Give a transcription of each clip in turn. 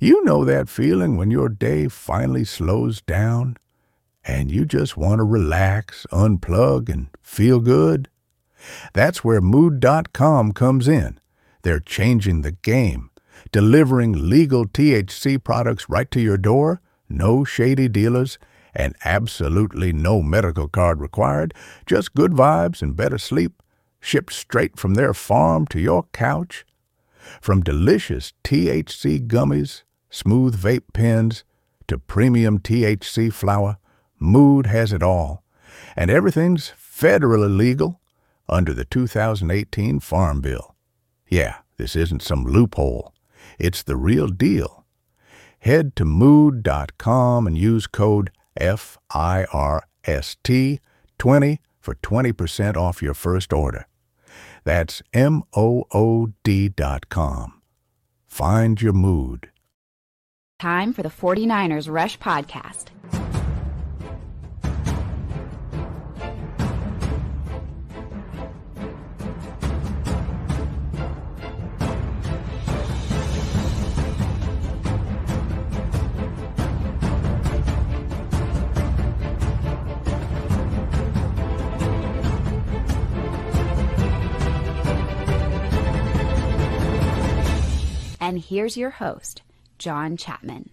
You know that feeling when your day finally slows down and you just want to relax, unplug, and feel good? That's where Mood.com comes in. They're changing the game, delivering legal THC products right to your door, no shady dealers, and absolutely no medical card required, just good vibes and better sleep, shipped straight from their farm to your couch. From delicious THC gummies, smooth vape pens, to premium THC flower, Mood has it all. And everything's federally legal under the 2018 Farm Bill. Yeah, this isn't some loophole. It's the real deal. Head to Mood.com and use code FIRST20 for 20% off your first order. That's MOOD.com. Find your mood. Time for the 49ers Rush Podcast. And here's your host, John Chapman.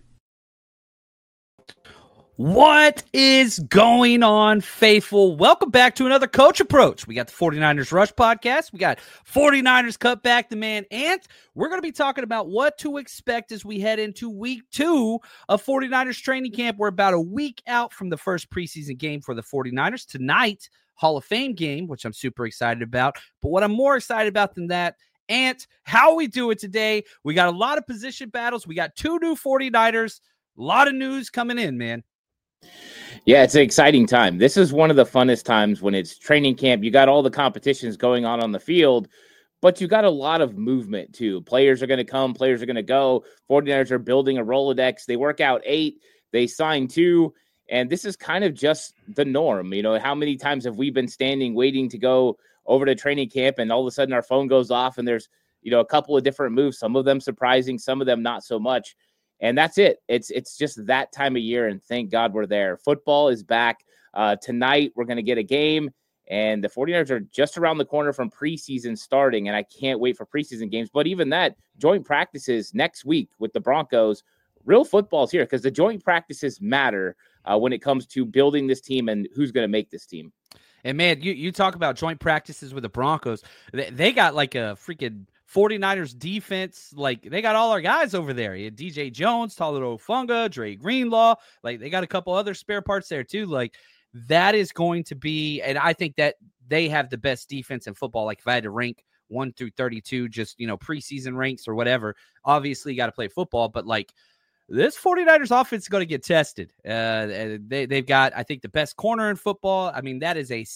What is going on, faithful? Welcome back to another Coach Approach. We got the 49ers Rush Podcast. We got 49ers Cut Back the Man Ant. We're going to be talking about what to expect as we head into week 2 of 49ers training camp. We're about a week out from the first preseason game for the 49ers. Tonight, Hall of Fame game, which I'm super excited about. But what I'm more excited about than that, Ant, how we do it today. We got a lot of position battles. We got 2 new 49ers. A lot of news coming in, man. Yeah, it's an exciting time. This is one of the funnest times when it's training camp. You got all the competitions going on the field, but you got a lot of movement too. Players are going to come, players are going to go. 49ers are building a Rolodex. They work out 8, they sign 2, and this is kind of just the norm. You know, how many times have we been standing waiting to go over to training camp and all of a sudden our phone goes off and there's, you know, a couple of different moves, some of them surprising, some of them not so much. And that's it. It's just that time of year, and thank God we're there. Football is back. Tonight we're going to get a game, and the 49ers are just around the corner from preseason starting, and I can't wait for preseason games. But even that, joint practices next week with the Broncos. Real football's here because the joint practices matter when it comes to building this team and who's going to make this team. And, man, you talk about joint practices with the Broncos. They got like a freaking 49ers defense. Like, they got all our guys over there. You had DJ Jones, Talanoa Hufanga, Dre Greenlaw. Like, they got a couple other spare parts there, too. Like, that is going to be – and I think that they have the best defense in football. Like, if I had to rank 1 through 32, just, you know, preseason ranks or whatever, obviously you got to play football. But, like, this 49ers offense is going to get tested. They've got, I think, the best corner in football. I mean, that is a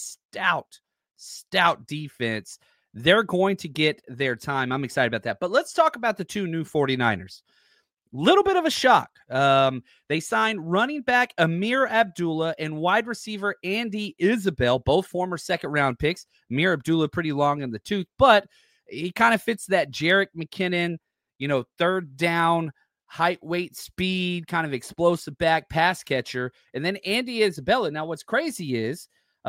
stout defense. They're going to get their time. I'm excited about that. But let's talk about the 2 new 49ers. Little bit of a shock. They signed running back Ameer Abdullah and wide receiver Andy Isabel, both former second-round picks. Ameer Abdullah pretty long in the tooth, but he kind of fits that Jerick McKinnon, you know, third down, height, weight, speed, kind of explosive back pass catcher. And then Andy Isabella. Now, what's crazy is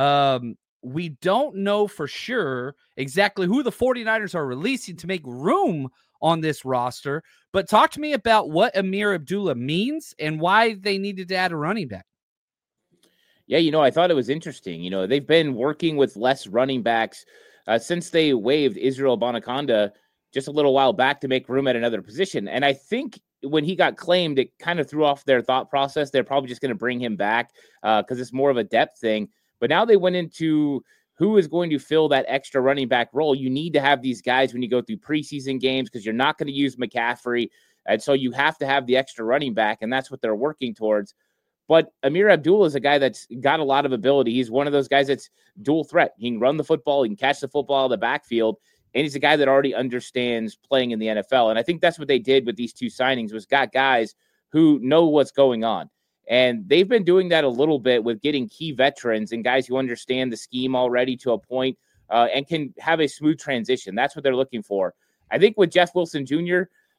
we don't know for sure exactly who the 49ers are releasing to make room on this roster. But talk to me about what Ameer Abdullah means and why they needed to add a running back. Yeah, you know, I thought it was interesting. You know, they've been working with less running backs since they waived Israel Bonaconda just a little while back to make room at another position. And I think when he got claimed, it kind of threw off their thought process. They're probably just going to bring him back because it's more of a depth thing. But now they went into who is going to fill that extra running back role. You need to have these guys when you go through preseason games because you're not going to use McCaffrey. And so you have to have the extra running back, and that's what they're working towards. But Ameer Abdullah is a guy that's got a lot of ability. He's one of those guys that's dual threat. He can run the football, he can catch the football out of the backfield, and he's a guy that already understands playing in the NFL. And I think that's what they did with these 2 signings was got guys who know what's going on. And they've been doing that a little bit with getting key veterans and guys who understand the scheme already to a point and can have a smooth transition. That's what they're looking for. I think with Jeff Wilson Jr.,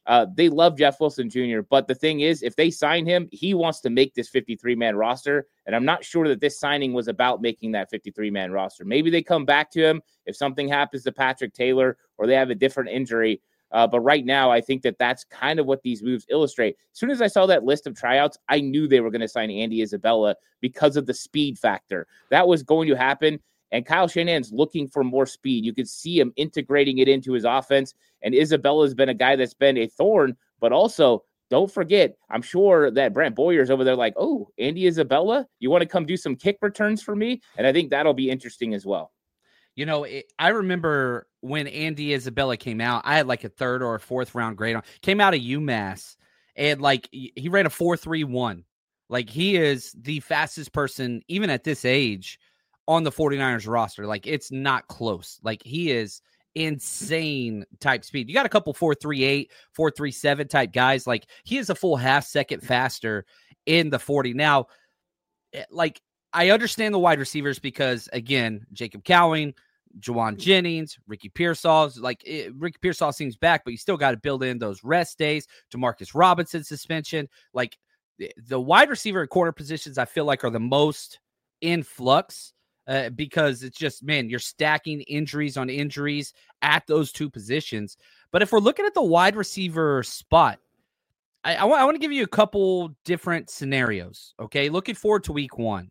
They love Jeff Wilson Jr., but the thing is, if they sign him, he wants to make this 53-man roster, and I'm not sure that this signing was about making that 53-man roster. Maybe they come back to him if something happens to Patrick Taylor or they have a different injury, but right now, I think that that's kind of what these moves illustrate. As soon as I saw that list of tryouts, I knew they were going to sign Andy Isabella because of the speed factor. That was going to happen. And Kyle Shanahan's looking for more speed. You could see him integrating it into his offense. And Isabella's been a guy that's been a thorn, but also don't forget, I'm sure that Brant Boyer's over there like, oh, Andy Isabella, you want to come do some kick returns for me? And I think that'll be interesting as well. You know, I remember when Andy Isabella came out, I had like a 3rd or a 4th round grade on. Came out of UMass, and like he ran a 4.31. Like he is the fastest person, even at this age, on the 49ers roster. Like it's not close. Like he is insane type speed. You got a couple 4.38, 4.37 type guys. Like he is a full half second faster in the 40. Now, like I understand the wide receivers because again, Jacob Cowing, Juwan Jennings, Ricky Pearsall, Ricky Pearsall seems back, but you still got to build in those rest days. Demarcus Robinson suspension. Like the wide receiver and corner positions, I feel like are the most in flux. Because it's just, man, you're stacking injuries on injuries at those two positions. But if we're looking at the wide receiver spot, I want to give you a couple different scenarios, okay? Looking forward to week 1.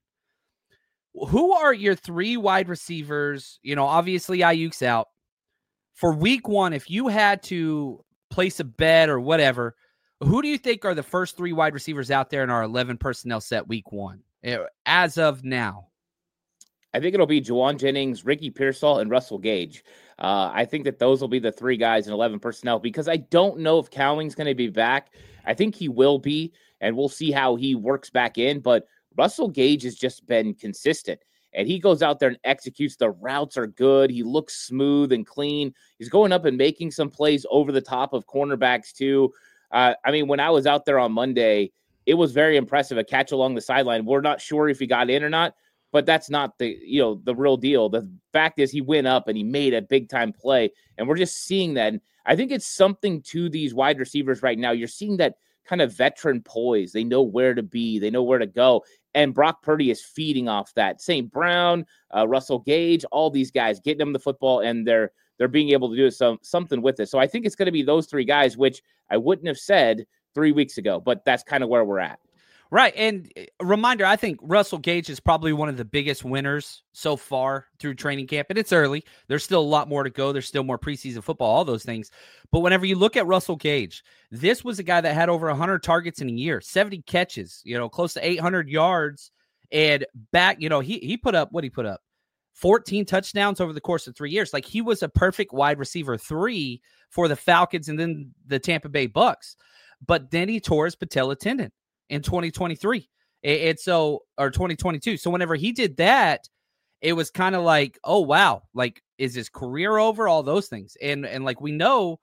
Who are your 3 wide receivers? You know, obviously Ayuk's out. For week 1, if you had to place a bet or whatever, who do you think are the first 3 wide receivers out there in our 11 personnel set week 1 as of now? I think it'll be Juwan Jennings, Ricky Pearsall, and Russell Gage. I think that those will be the 3 guys in 11 personnel because I don't know if Cowing's going to be back. I think he will be, and we'll see how he works back in. But Russell Gage has just been consistent, and he goes out there and executes. The routes are good. He looks smooth and clean. He's going up and making some plays over the top of cornerbacks too. I mean, when I was out there on Monday, it was very impressive, a catch along the sideline. We're not sure if he got in or not, but that's not the real deal. The fact is he went up and he made a big time play, and we're just seeing that. And I think it's something to these wide receivers right now. You're seeing that kind of veteran poise. They know where to be. They know where to go. And Brock Purdy is feeding off that. St. Brown, Russell Gage, all these guys getting them the football, and they're being able to do something with it. So I think it's going to be those 3 guys, which I wouldn't have said 3 weeks ago, but that's kind of where we're at. Right. And a reminder, I think Russell Gage is probably one of the biggest winners so far through training camp. And it's early. There's still a lot more to go. There's still more preseason football, all those things. But whenever you look at Russell Gage, this was a guy that had over 100 targets in a year, 70 catches, close to 800 yards. And back, he put up, what he put up? 14 touchdowns over the course of 3 years. Like he was a perfect wide receiver 3 for the Falcons and then the Tampa Bay Bucks. But then he tore his patella tendon in 2023 or 2022. So whenever he did that, it was kind of like, oh, wow, like, is his career over? All those things. And like, we know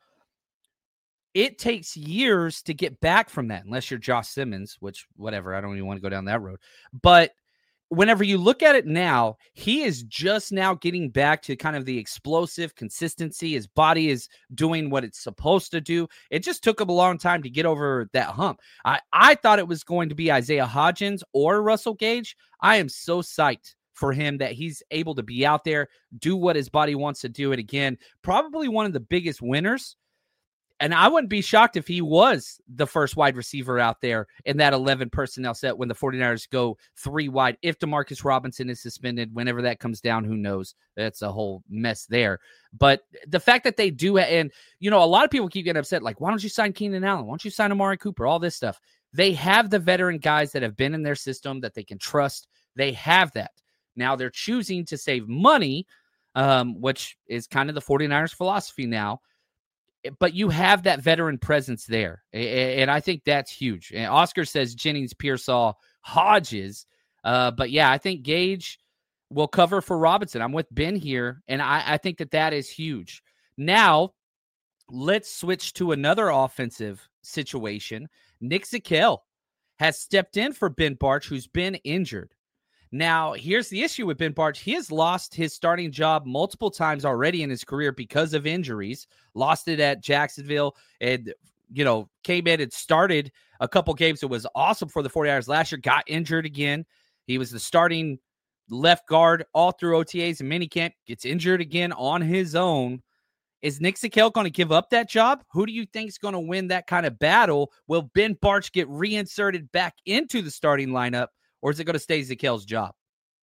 it takes years to get back from that, unless you're Josh Simmons, which whatever, I don't even want to go down that road. But whenever you look at it now, he is just now getting back to kind of the explosive consistency. His body is doing what it's supposed to do. It just took him a long time to get over that hump. I thought it was going to be Isaiah Hodgins or Russell Gage. I am so psyched for him that he's able to be out there, do what his body wants to do. And again, probably one of the biggest winners. And I wouldn't be shocked if he was the first wide receiver out there in that 11 personnel set when the 49ers go 3 wide. If Demarcus Robinson is suspended, whenever that comes down, who knows? That's a whole mess there. But the fact that they do, and, a lot of people keep getting upset, like, why don't you sign Keenan Allen? Why don't you sign Amari Cooper? All this stuff. They have the veteran guys that have been in their system that they can trust. They have that. Now they're choosing to save money, which is kind of the 49ers philosophy now. But you have that veteran presence there, and I think that's huge. And Oscar says Jennings, Pearsall, Hodges. But, yeah, I think Gage will cover for Robinson. I'm with Ben here, and I think that is huge. Now, let's switch to another offensive situation. Nick Zakelj has stepped in for Ben Bartch, who's been injured. Now, here's the issue with Ben Bartch. He has lost his starting job multiple times already in his career because of injuries. Lost it at Jacksonville and came in and started a couple games. It was awesome for the 49ers last year, got injured again. He was the starting left guard all through OTAs and minicamp, gets injured again on his own. Is Nick Zakelj going to give up that job? Who do you think is going to win that kind of battle? Will Ben Bartch get reinserted back into the starting lineup, or is it going to stay Zakelj's job?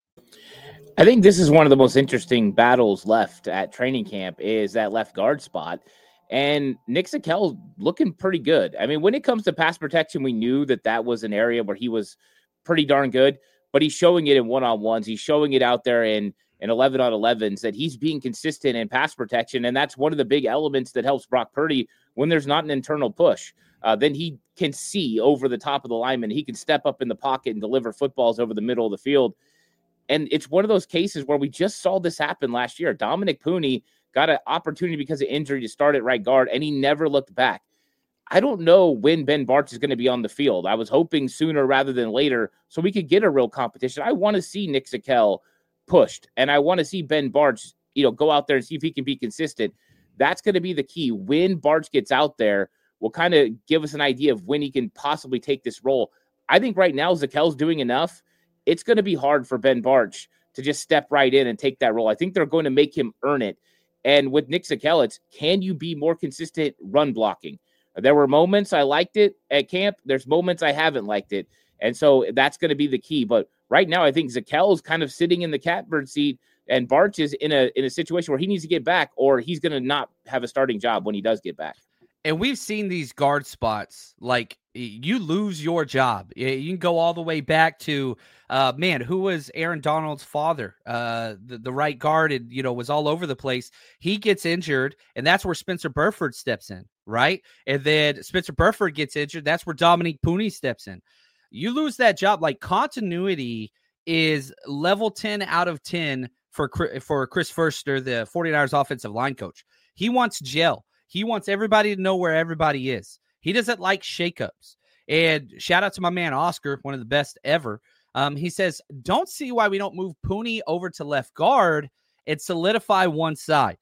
I think this is one of the most interesting battles left at training camp is that left guard spot. And Nick Zakelj looking pretty good. I mean, when it comes to pass protection, we knew that was an area where he was pretty darn good, but he's showing it in one-on-ones. He's showing it out there in 11-on-11s that he's being consistent in pass protection. And that's one of the big elements that helps Brock Purdy when there's not an internal push. Then he can see over the top of the lineman. He can step up in the pocket and deliver footballs over the middle of the field. And it's one of those cases where we just saw this happen last year. Dominic Pooney got an opportunity because of injury to start at right guard, and he never looked back. I don't know when Ben Bartch is going to be on the field. I was hoping sooner rather than later so we could get a real competition. I want to see Nick Zakelj pushed, and I want to see Ben Bartch, go out there and see if he can be consistent. That's going to be the key. When Bartch gets out there will kind of give us an idea of when he can possibly take this role. I think right now Zakelj's doing enough. It's going to be hard for Ben Bartch to just step right in and take that role. I think they're going to make him earn it. And with Nick Zakelj, it's, can you be more consistent run blocking? There were moments I liked it at camp. There's moments I haven't liked it. And so that's going to be the key. But right now, I think Zakelj is kind of sitting in the catbird seat, and Bartch is in a situation where he needs to get back, or he's going to not have a starting job when he does get back. And we've seen these guard spots, like you lose your job. You can go all the way back to, who was Aaron Donald's father? The right guard, and, was all over the place. He gets injured, and that's where Spencer Burford steps in, right? And then Spencer Burford gets injured. That's where Dominique Pooney steps in. You lose that job. Like, continuity is level 10 out of 10 for Chris Foerster, the 49ers offensive line coach. He wants gel. He wants everybody to know where everybody is. He doesn't like shakeups. And shout out to my man Oscar, one of the best ever. He says, don't see why we don't move Pooney over to left guard and solidify one side.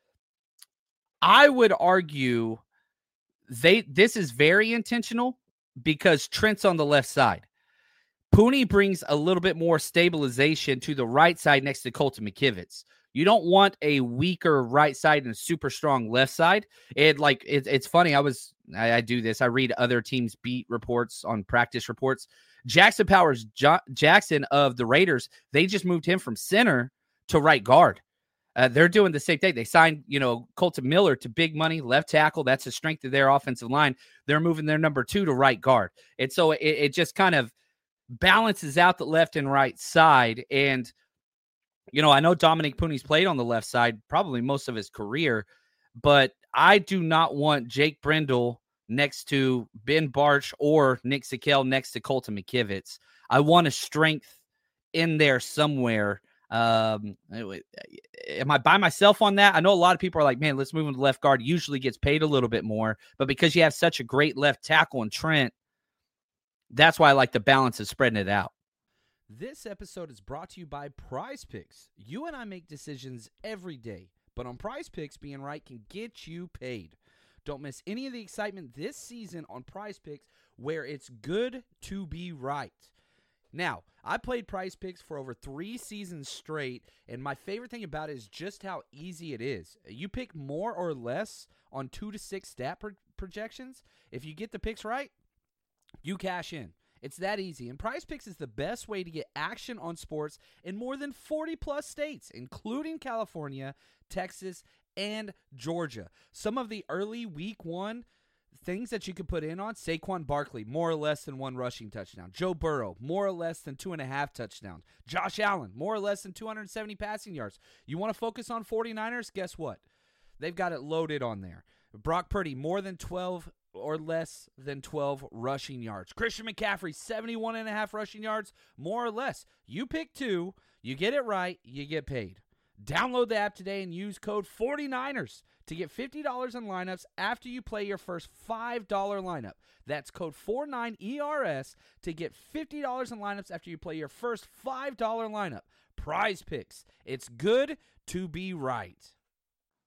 I would argue this is very intentional because Trent's on the left side. Pooney brings a little bit more stabilization to the right side next to Colton McKivitz. You don't want a weaker right side and a super strong left side. It's funny. I do this. I read other teams' beat reports on practice reports. Jackson Powers Jackson of the Raiders, they just moved him from center to right guard. They're doing the same thing. They signed, Colton Miller to big money, left tackle. That's the strength of their offensive line. They're moving their number 2 to right guard. And so it just kind of balances out the left and right side. And I know Dominic Pooney's played on the left side probably most of his career, but I do not want Jake Brendel next to Ben Bartch or Nick Zakelj next to Colton McKivitz. I want a strength in there somewhere. Am I by myself on that? I know a lot of people are like, man, let's move him to left guard. Usually gets paid a little bit more, but because you have such a great left tackle in Trent, that's why I like the balance of spreading it out. This episode is brought to you by Prize Picks. You and I make decisions every day, but on Prize Picks, being right can get you paid. Don't miss any of the excitement this season on Prize Picks, where it's good to be right. Now, I played Prize Picks for over 3 seasons straight, and my favorite thing about it is just how easy it is. You pick more or less on 2 to 6 stat projections. If you get the picks right, you cash in. It's that easy, and Prize Picks is the best way to get action on sports in more than 40-plus states, including California, Texas, and Georgia. Some of the early Week 1 things that you could put in on: Saquon Barkley, more or less than 1 rushing touchdown. Joe Burrow, more or less than 2.5 touchdowns. Josh Allen, more or less than 270 passing yards. You want to focus on 49ers? Guess what? They've got it loaded on there. Brock Purdy, more than 12 or less than 12 rushing yards. Christian McCaffrey, 71.5 rushing yards, more or less. You pick 2, you get it right, you get paid. Download the app today and use code 49ers to get $50 in lineups after you play your first $5 lineup. That's code 49ERS to get $50 in lineups after you play your first $5 lineup. Prize Picks. It's good to be right.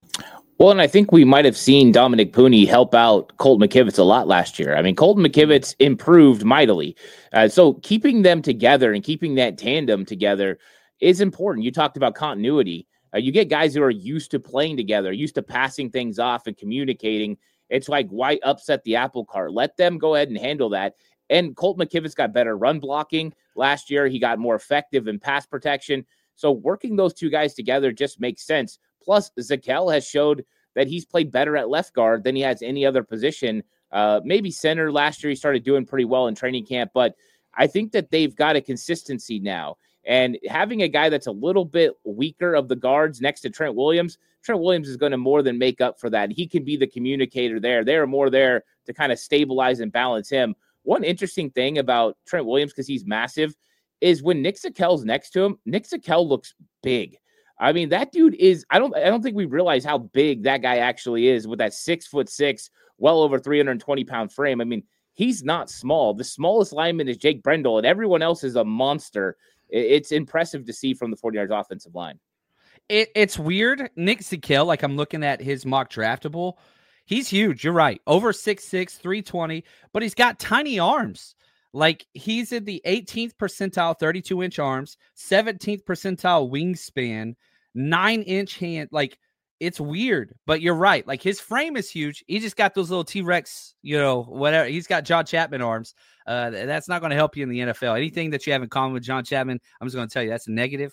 Well, and I think we might have seen Dominic Pooney help out Colton McKivitz a lot last year. I mean, Colton McKivitz improved mightily. So keeping them together and keeping that tandem together is important. You talked about continuity. You get guys who are used to playing together, used to passing things off and communicating. It's like, why upset the apple cart? Let them go ahead and handle that. And Colton McKivitz got better run blocking last year. He got more effective in pass protection. So working those two guys together just makes sense. Plus, Zakelj has showed that he's played better at left guard than he has any other position. Maybe center last year, he started doing pretty well in training camp, but I think that they've got a consistency now. And having a guy that's a little bit weaker of the guards next to Trent Williams is going to more than make up for that. He can be the communicator there. They're more there to kind of stabilize and balance him. One interesting thing about Trent Williams, because he's massive, is when Nick Zakelj's next to him, Nick Zakelj looks big. I mean, that dude is, I don't think we realize how big that guy actually is with that 6'6", well over 320-pound frame. I mean, he's not small. The smallest lineman is Jake Brendel, and everyone else is a monster. It's impressive to see from the 49ers offensive line. It's weird. Nick Zakelj, like I'm looking at his mock draftable, he's huge. You're right. Over 6'6", 320, but he's got tiny arms. Like he's in the 18th percentile, 32-inch arms, 17th percentile wingspan, 9-inch hand. Like it's weird, but you're right. Like his frame is huge. He just got those little T-Rex, whatever. He's got John Chapman arms. That's not going to help you in the NFL. Anything that you have in common with John Chapman, I'm just going to tell you that's a negative.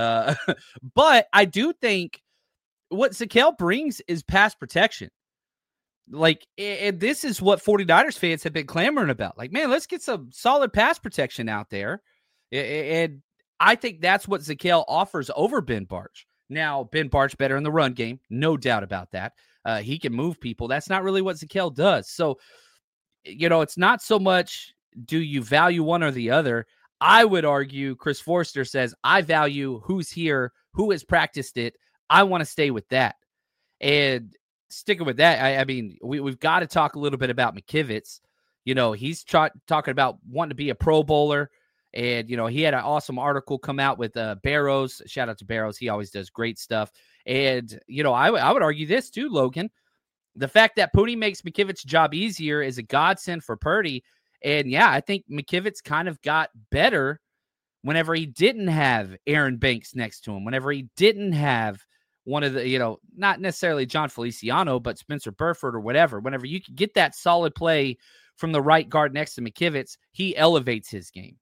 But I do think what Zakelj brings is pass protection. Like, and this is what 49ers fans have been clamoring about. Like, man, let's get some solid pass protection out there. And I think that's what Zakelj offers over Ben Bartch. Now, Ben Bartch better in the run game. No doubt about that. He can move people. That's not really what Zakelj does. So, it's not so much do you value one or the other. I would argue Chris Forster says, I value who's here, who has practiced it. I want to stay with that. And sticking with that, I mean, we've got to talk a little bit about McKivitz. He's talking about wanting to be a Pro Bowler. And, he had an awesome article come out with Barrows. Shout out to Barrows. He always does great stuff. And, I would argue this too, Logan. The fact that Purdy makes McKivitz's job easier is a godsend for Purdy. And, yeah, I think McKivitz kind of got better whenever he didn't have Aaron Banks next to him, whenever he didn't have one of the, not necessarily John Feliciano, but Spencer Burford or whatever. Whenever you can get that solid play from the right guard next to McKivitz, he elevates his game.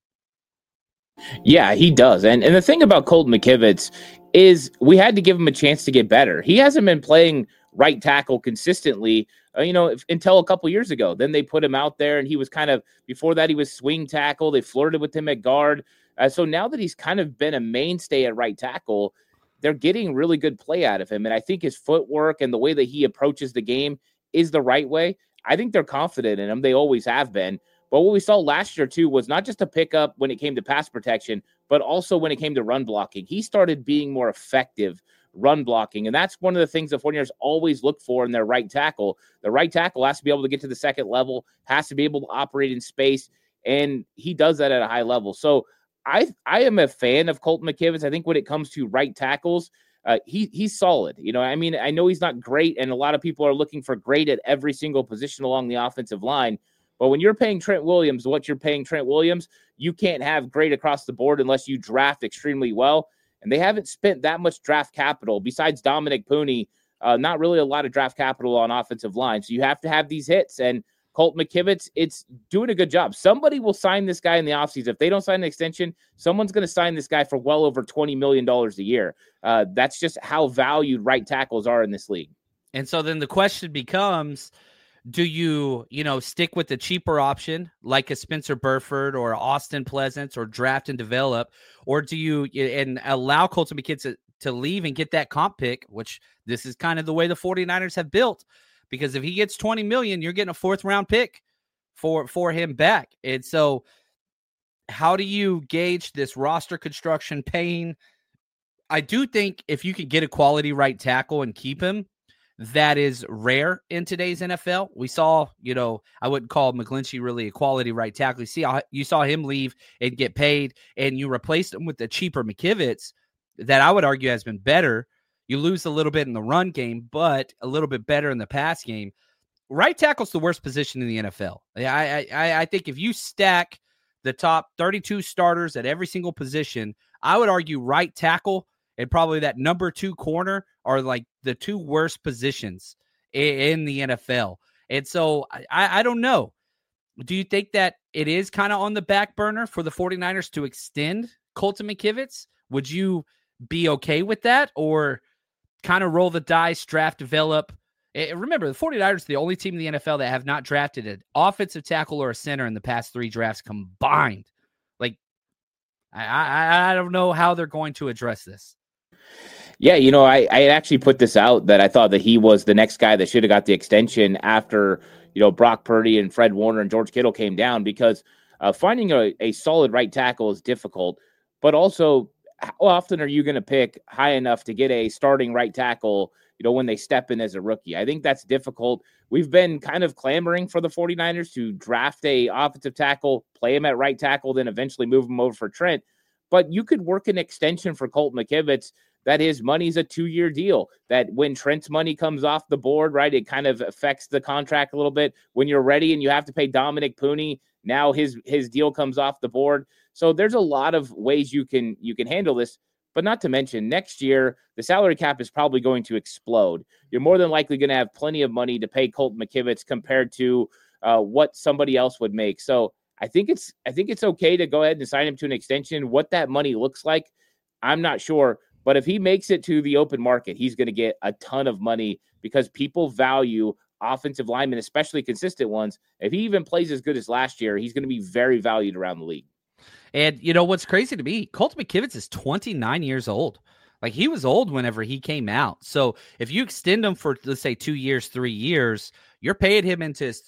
Yeah, he does. And the thing about Colton McKivitz is we had to give him a chance to get better. He hasn't been playing right tackle consistently, until a couple years ago. Then they put him out there, and he was before that, he was swing tackle. They flirted with him at guard. So now that he's kind of been a mainstay at right tackle, they're getting really good play out of him. And I think his footwork and the way that he approaches the game is the right way. I think they're confident in him. They always have been. But what we saw last year, too, was not just a pickup when it came to pass protection, but also when it came to run blocking. He started being more effective run blocking. And that's one of the things the 49ers always look for in their right tackle. The right tackle has to be able to get to the second level, has to be able to operate in space, and he does that at a high level. So I am a fan of Colton McKivitz. I think when it comes to right tackles, he's solid. I know he's not great, and a lot of people are looking for great at every single position along the offensive line. But when you're paying Trent Williams what you're paying Trent Williams, you can't have great across the board unless you draft extremely well. And they haven't spent that much draft capital besides Dominic Pooney. Not really a lot of draft capital on offensive line. So you have to have these hits. And Colton McKivitz, it's doing a good job. Somebody will sign this guy in the offseason. If they don't sign an extension, someone's going to sign this guy for well over $20 million a year. That's just how valued right tackles are in this league. And so then the question becomes, do you, stick with the cheaper option like a Spencer Burford or Austin Pleasance or draft and develop, or do you and allow Colton McKivitz to leave and get that comp pick, which this is kind of the way the 49ers have built, because if he gets $20 million, you're getting a 4th round pick for him back. And so how do you gauge this roster construction pain? I do think if you could get a quality right tackle and keep him, that is rare in today's NFL. We saw, I wouldn't call McGlinchey really a quality right tackle. You saw him leave and get paid, and you replaced him with the cheaper McKivitz that I would argue has been better. You lose a little bit in the run game, but a little bit better in the pass game. Right tackle's the worst position in the NFL. I think if you stack the top 32 starters at every single position, I would argue right tackle and probably that number 2 corner are like the 2 worst positions in the NFL. And so I don't know. Do you think that it is kind of on the back burner for the 49ers to extend Colton McKivitz? Would you be okay with that, or kind of roll the dice, draft, develop? Remember, the 49ers are the only team in the NFL that have not drafted an offensive tackle or a center in the past 3 drafts combined. Like, I don't know how they're going to address this. Yeah, I actually put this out that I thought that he was the next guy that should have got the extension after, Brock Purdy and Fred Warner and George Kittle came down, because finding a solid right tackle is difficult, but also how often are you going to pick high enough to get a starting right tackle, when they step in as a rookie? I think that's difficult. We've been kind of clamoring for the 49ers to draft a offensive tackle, play him at right tackle, then eventually move him over for Trent. But you could work an extension for Colton McKivitz that his money's a 2-year deal, that when Trent's money comes off the board, right, it kind of affects the contract a little bit. When you're ready and you have to pay Dominic Pooney, now his deal comes off the board. So there's a lot of ways you can handle this. But not to mention, next year, the salary cap is probably going to explode. You're more than likely going to have plenty of money to pay Colton McKivitz compared to what somebody else would make. So I think it's okay to go ahead and sign him to an extension. What that money looks like, I'm not sure. But if he makes it to the open market, he's going to get a ton of money because people value offensive linemen, especially consistent ones. If he even plays as good as last year, he's going to be very valued around the league. And what's crazy to me, Colton McKivitz is 29 years old. Like, he was old whenever he came out. So if you extend him for, let's say, 2 years, 3 years, you're paying him into his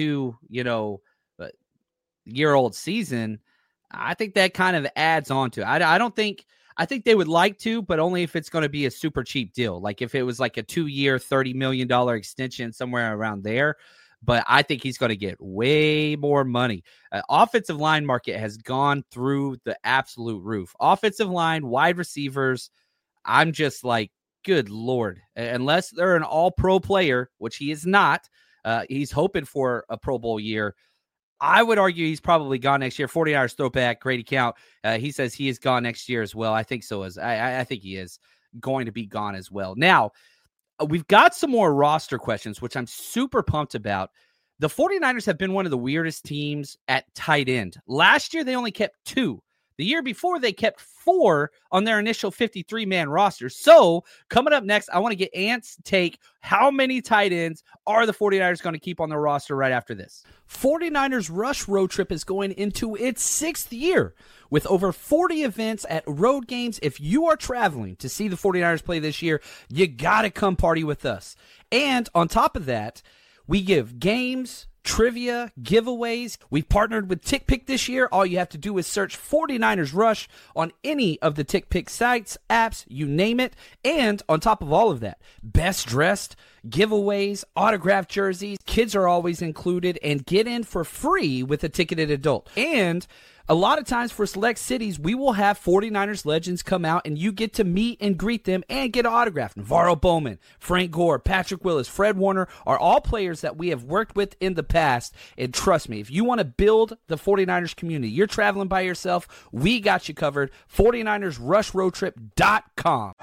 32-year-old season. I think that kind of adds on to it. I think they would like to, but only if it's going to be a super cheap deal. Like if it was like a 2-year, $30 million extension, somewhere around there. But I think he's going to get way more money. Offensive line market has gone through the absolute roof. Offensive line, wide receivers, I'm just like, good Lord. Unless they're an all-pro player, which he is not, he's hoping for a Pro Bowl year. I would argue he's probably gone next year. 49ers throwback, great account. He says he is gone next year as well. I think so. I think he is going to be gone as well. Now, we've got some more roster questions, which I'm super pumped about. The 49ers have been one of the weirdest teams at tight end. Last year, they only kept 2. The year before, they kept 4 on their initial 53-man roster. So, coming up next, I want to get Ant's take. How many tight ends are the 49ers going to keep on their roster right after this? 49ers Rush Road Trip is going into its 6th year with over 40 events at road games. If you are traveling to see the 49ers play this year, you got to come party with us. And on top of that, we give games, trivia, giveaways. We've partnered with TickPick this year. All you have to do is search 49ers Rush on any of the TickPick sites, apps, you name it. And on top of all of that, best dressed, giveaways, autographed jerseys, kids are always included, and get in for free with a ticketed adult. And a lot of times for select cities, we will have 49ers legends come out and you get to meet and greet them and get an autograph. Navarro Bowman, Frank Gore, Patrick Willis, Fred Warner are all players that we have worked with in the past. And trust me, if you want to build the 49ers community, you're traveling by yourself, we got you covered. 49ersrushroadtrip.com.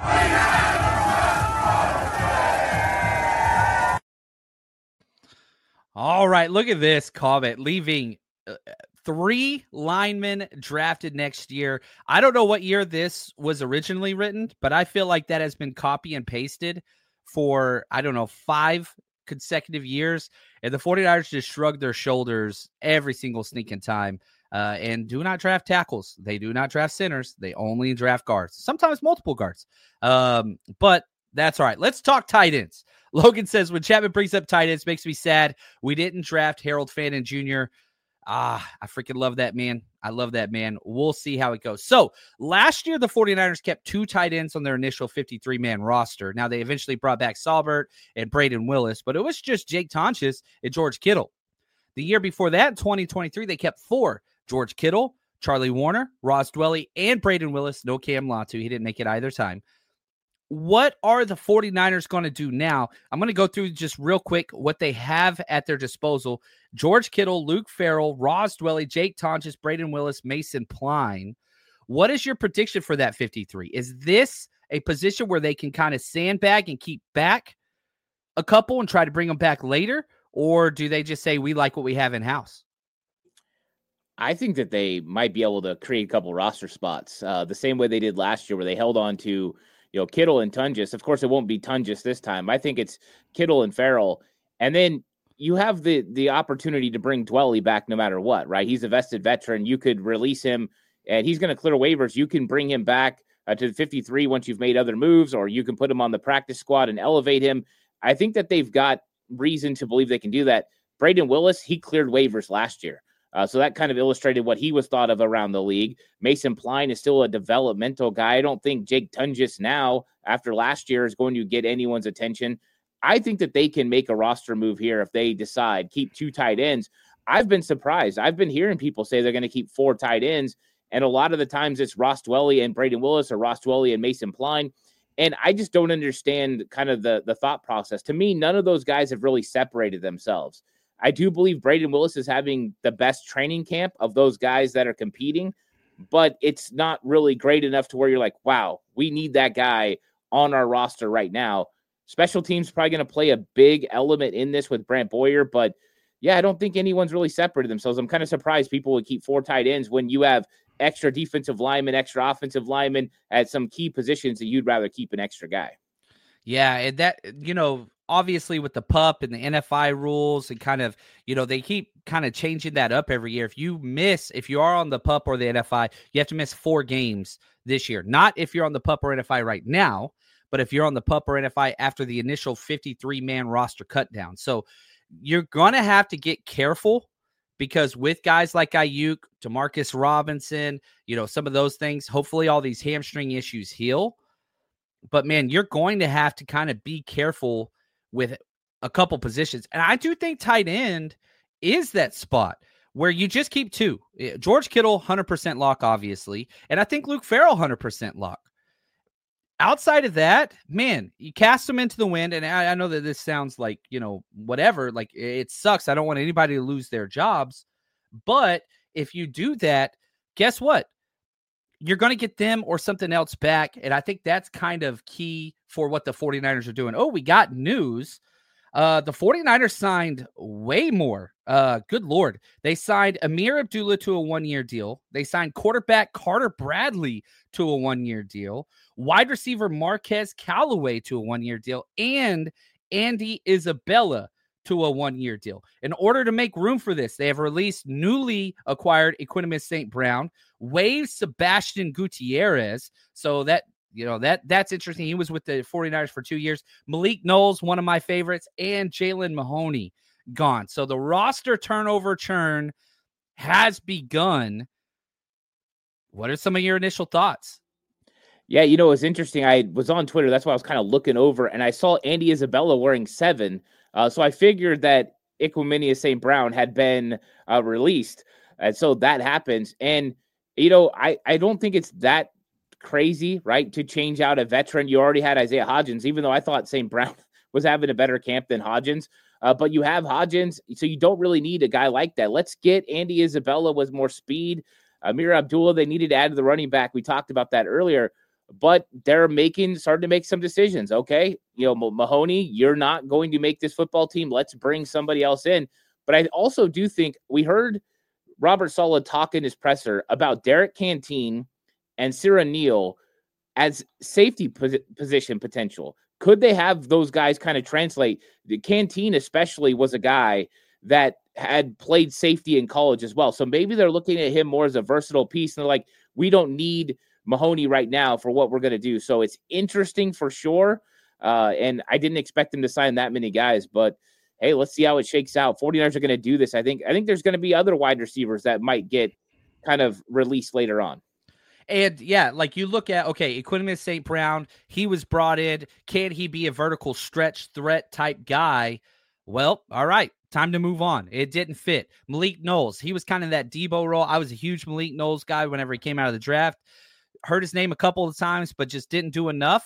All right, look at this comment. Leaving 3 linemen drafted next year. I don't know what year this was originally written, but I feel like that has been copy and pasted for, 5 consecutive years. And the 49ers just shrugged their shoulders every single sneaking time and do not draft tackles. They do not draft centers. They only draft guards, sometimes multiple guards. But that's all right. Let's talk tight ends. Logan says, when Chapman brings up tight ends, makes me sad. We didn't draft Harold Fannin Jr. I freaking love that man. I love that man. We'll see how it goes. So last year, the 49ers kept 2 tight ends on their initial 53-man roster. Now, they eventually brought back Saubert and Braden Willis, but it was just Jake Tonches and George Kittle. The year before that, in 2023, they kept 4. George Kittle, Charlie Warner, Ross Dwelly, and Braden Willis. No Cam Latu. He didn't make it either time. what are the 49ers going to do now? I'm going to go through just real quick what they have at their disposal. George Kittle, Luke Farrell, Ross Dwelley, Jake Tonjes, Braden Willis, Mason Pline. What is your prediction for that 53? Is this a position where they can kind of sandbag and keep back a couple and try to bring them back later? Or do they just say, we like what we have in-house? I think that they might be able to create a couple roster spots the same way they did last year where they held on to Kittle and Tonjes. Of course, it won't be Tonjes this time. I think it's Kittle and Farrell. And then you have the opportunity to bring Dwelley back no matter what, right? He's a vested veteran. You could release him, and he's going to clear waivers. You can bring him back to the 53 once you've made other moves, or you can put him on the practice squad and elevate him. I think that they've got reason to believe they can do that. Braden Willis, he cleared waivers last year. So that kind of illustrated what he was thought of around the league. Mason Pline is still a developmental guy. I don't think Jake Tonjes now, after last year, is going to get anyone's attention. I think that they can make a roster move here if they decide keep 2 tight ends. I've been surprised. I've been hearing people say they're going to keep 4 tight ends, and a lot of the times it's Ross Dwelley and Braden Willis or Ross Dwelley and Mason Pline. And I just don't understand kind of the thought process. To me, none of those guys have really separated themselves. I do believe Braden Willis is having the best training camp of those guys that are competing, but it's not really great enough to where you're like, wow, we need that guy on our roster right now. Special teams probably going to play a big element in this with Brant Boyer, but yeah, I don't think anyone's really separated themselves. I'm kind of surprised people would keep 4 tight ends when you have extra defensive linemen, extra offensive linemen at some key positions that you'd rather keep an extra guy. Yeah, and that, obviously with the PUP and the NFI rules and kind of, they keep kind of changing that up every year. If you are on the PUP or the NFI, you have to miss 4 games this year. Not if you're on the PUP or NFI right now, but if you're on the PUP or NFI after the initial 53-man roster cut down. So you're going to have to get careful because with guys like Ayuk, Demarcus Robinson, some of those things, hopefully all these hamstring issues heal. But, man, you're going to have to kind of be careful with a couple positions. And I do think tight end is that spot where you just keep 2. George Kittle, 100% lock, obviously. And I think Luke Farrell, 100% lock. Outside of that, man, you cast them into the wind. And I know that this sounds like, whatever. Like, it sucks. I don't want anybody to lose their jobs. But if you do that, guess what? You're going to get them or something else back. And I think that's kind of key for what the 49ers are doing. Oh, we got news. The 49ers signed way more. Good Lord. They signed Amir Abdullah to a 1-year deal. They signed quarterback Carter Bradley to a 1-year deal. Wide receiver Marquez Callaway to a 1-year deal. And Andy Isabella to a 1-year deal. In order to make room for this, they have released newly acquired Equanimeous St. Brown, waived Sebastian Gutierrez. So that's interesting. He was with the 49ers for 2 years. Malik Knowles, one of my favorites, and Jalen Mahoney gone. So the roster turnover churn has begun. What are some of your initial thoughts? Yeah, it was interesting. I was on Twitter. That's why I was kind of looking over, and I saw Andy Isabella wearing 7. So I figured that Equanimeous St. Brown had been released. And so that happens. And, I don't think it's that crazy, right, to change out a veteran. You already had Isaiah Hodgins, even though I thought St. Brown was having a better camp than Hodgins. But you have Hodgins, so you don't really need a guy like that. Let's get Andy Isabella with more speed. Amir Abdullah, they needed to add to the running back. We talked about that earlier. But they're starting to make some decisions. Okay, Mahoney, you're not going to make this football team. Let's bring somebody else in. But I also do think we heard Robert Saleh talk in his presser about Derek Canteen and Sierra Neal as safety position potential. Could they have those guys kind of translate? The Canteen especially was a guy that had played safety in college as well. So maybe they're looking at him more as a versatile piece. And they're like, we don't need Mahoney right now for what we're going to do. So it's interesting for sure. And I didn't expect them to sign that many guys, but hey, let's see how it shakes out. 49ers are going to do this. I think there's going to be other wide receivers that might get kind of released later on. And yeah, like you look at, Equanimeous St. Brown, he was brought in. Can he be a vertical stretch threat type guy? Well, all right. Time to move on. It didn't fit. Malik Knowles, he was kind of that Debo role. I was a huge Malik Knowles guy whenever he came out of the draft. Heard his name a couple of times, but just didn't do enough.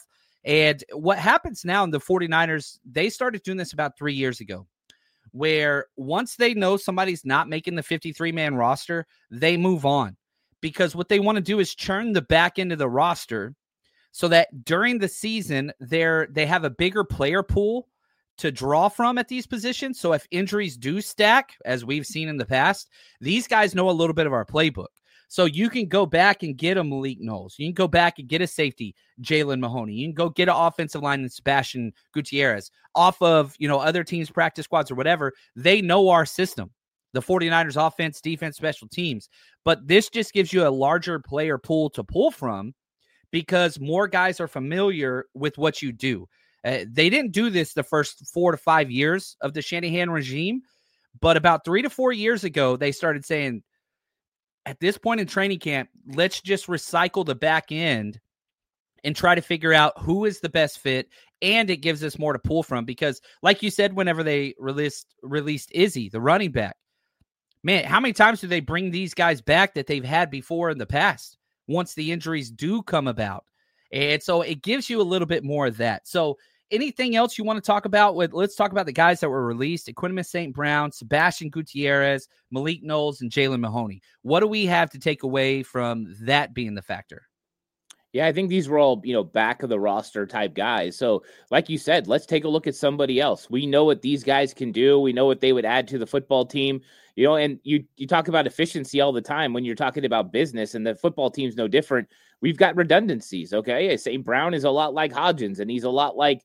And what happens now in the 49ers, they started doing this about 3 years ago, where once they know somebody's not making the 53-man roster, they move on. Because what they want to do is churn the back end of the roster so that during the season, they have a bigger player pool to draw from at these positions. So if injuries do stack, as we've seen in the past, these guys know a little bit of our playbook. So you can go back and get a Malik Knowles. You can go back and get a safety, Jalen Mahoney. You can go get an offensive lineman, Sebastian Gutierrez, off of, other teams' practice squads or whatever. They know our system, the 49ers offense, defense, special teams. But this just gives you a larger player pool to pull from because more guys are familiar with what you do. They didn't do this the first 4 to 5 years of the Shanahan regime, but about 3 to 4 years ago, they started saying, at this point in training camp, let's just recycle the back end and try to figure out who is the best fit, and it gives us more to pull from because, like you said, whenever they released Izzy, the running back, man, how many times do they bring these guys back that they've had before in the past once the injuries do come about? And so it gives you a little bit more of that. So anything else you want to talk about? Let's talk about the guys that were released: Equanimeous St. Brown, Sebastian Gutierrez, Malik Knowles, and Jalen Mahoney. What do we have to take away from that being the factor? Yeah, I think these were all, back of the roster type guys. So like you said, let's take a look at somebody else. We know what these guys can do. We know what they would add to the football team, and you talk about efficiency all the time when you're talking about business, and the football team's no different. We've got redundancies. Okay. St. Brown is a lot like Hodgins, and he's a lot like,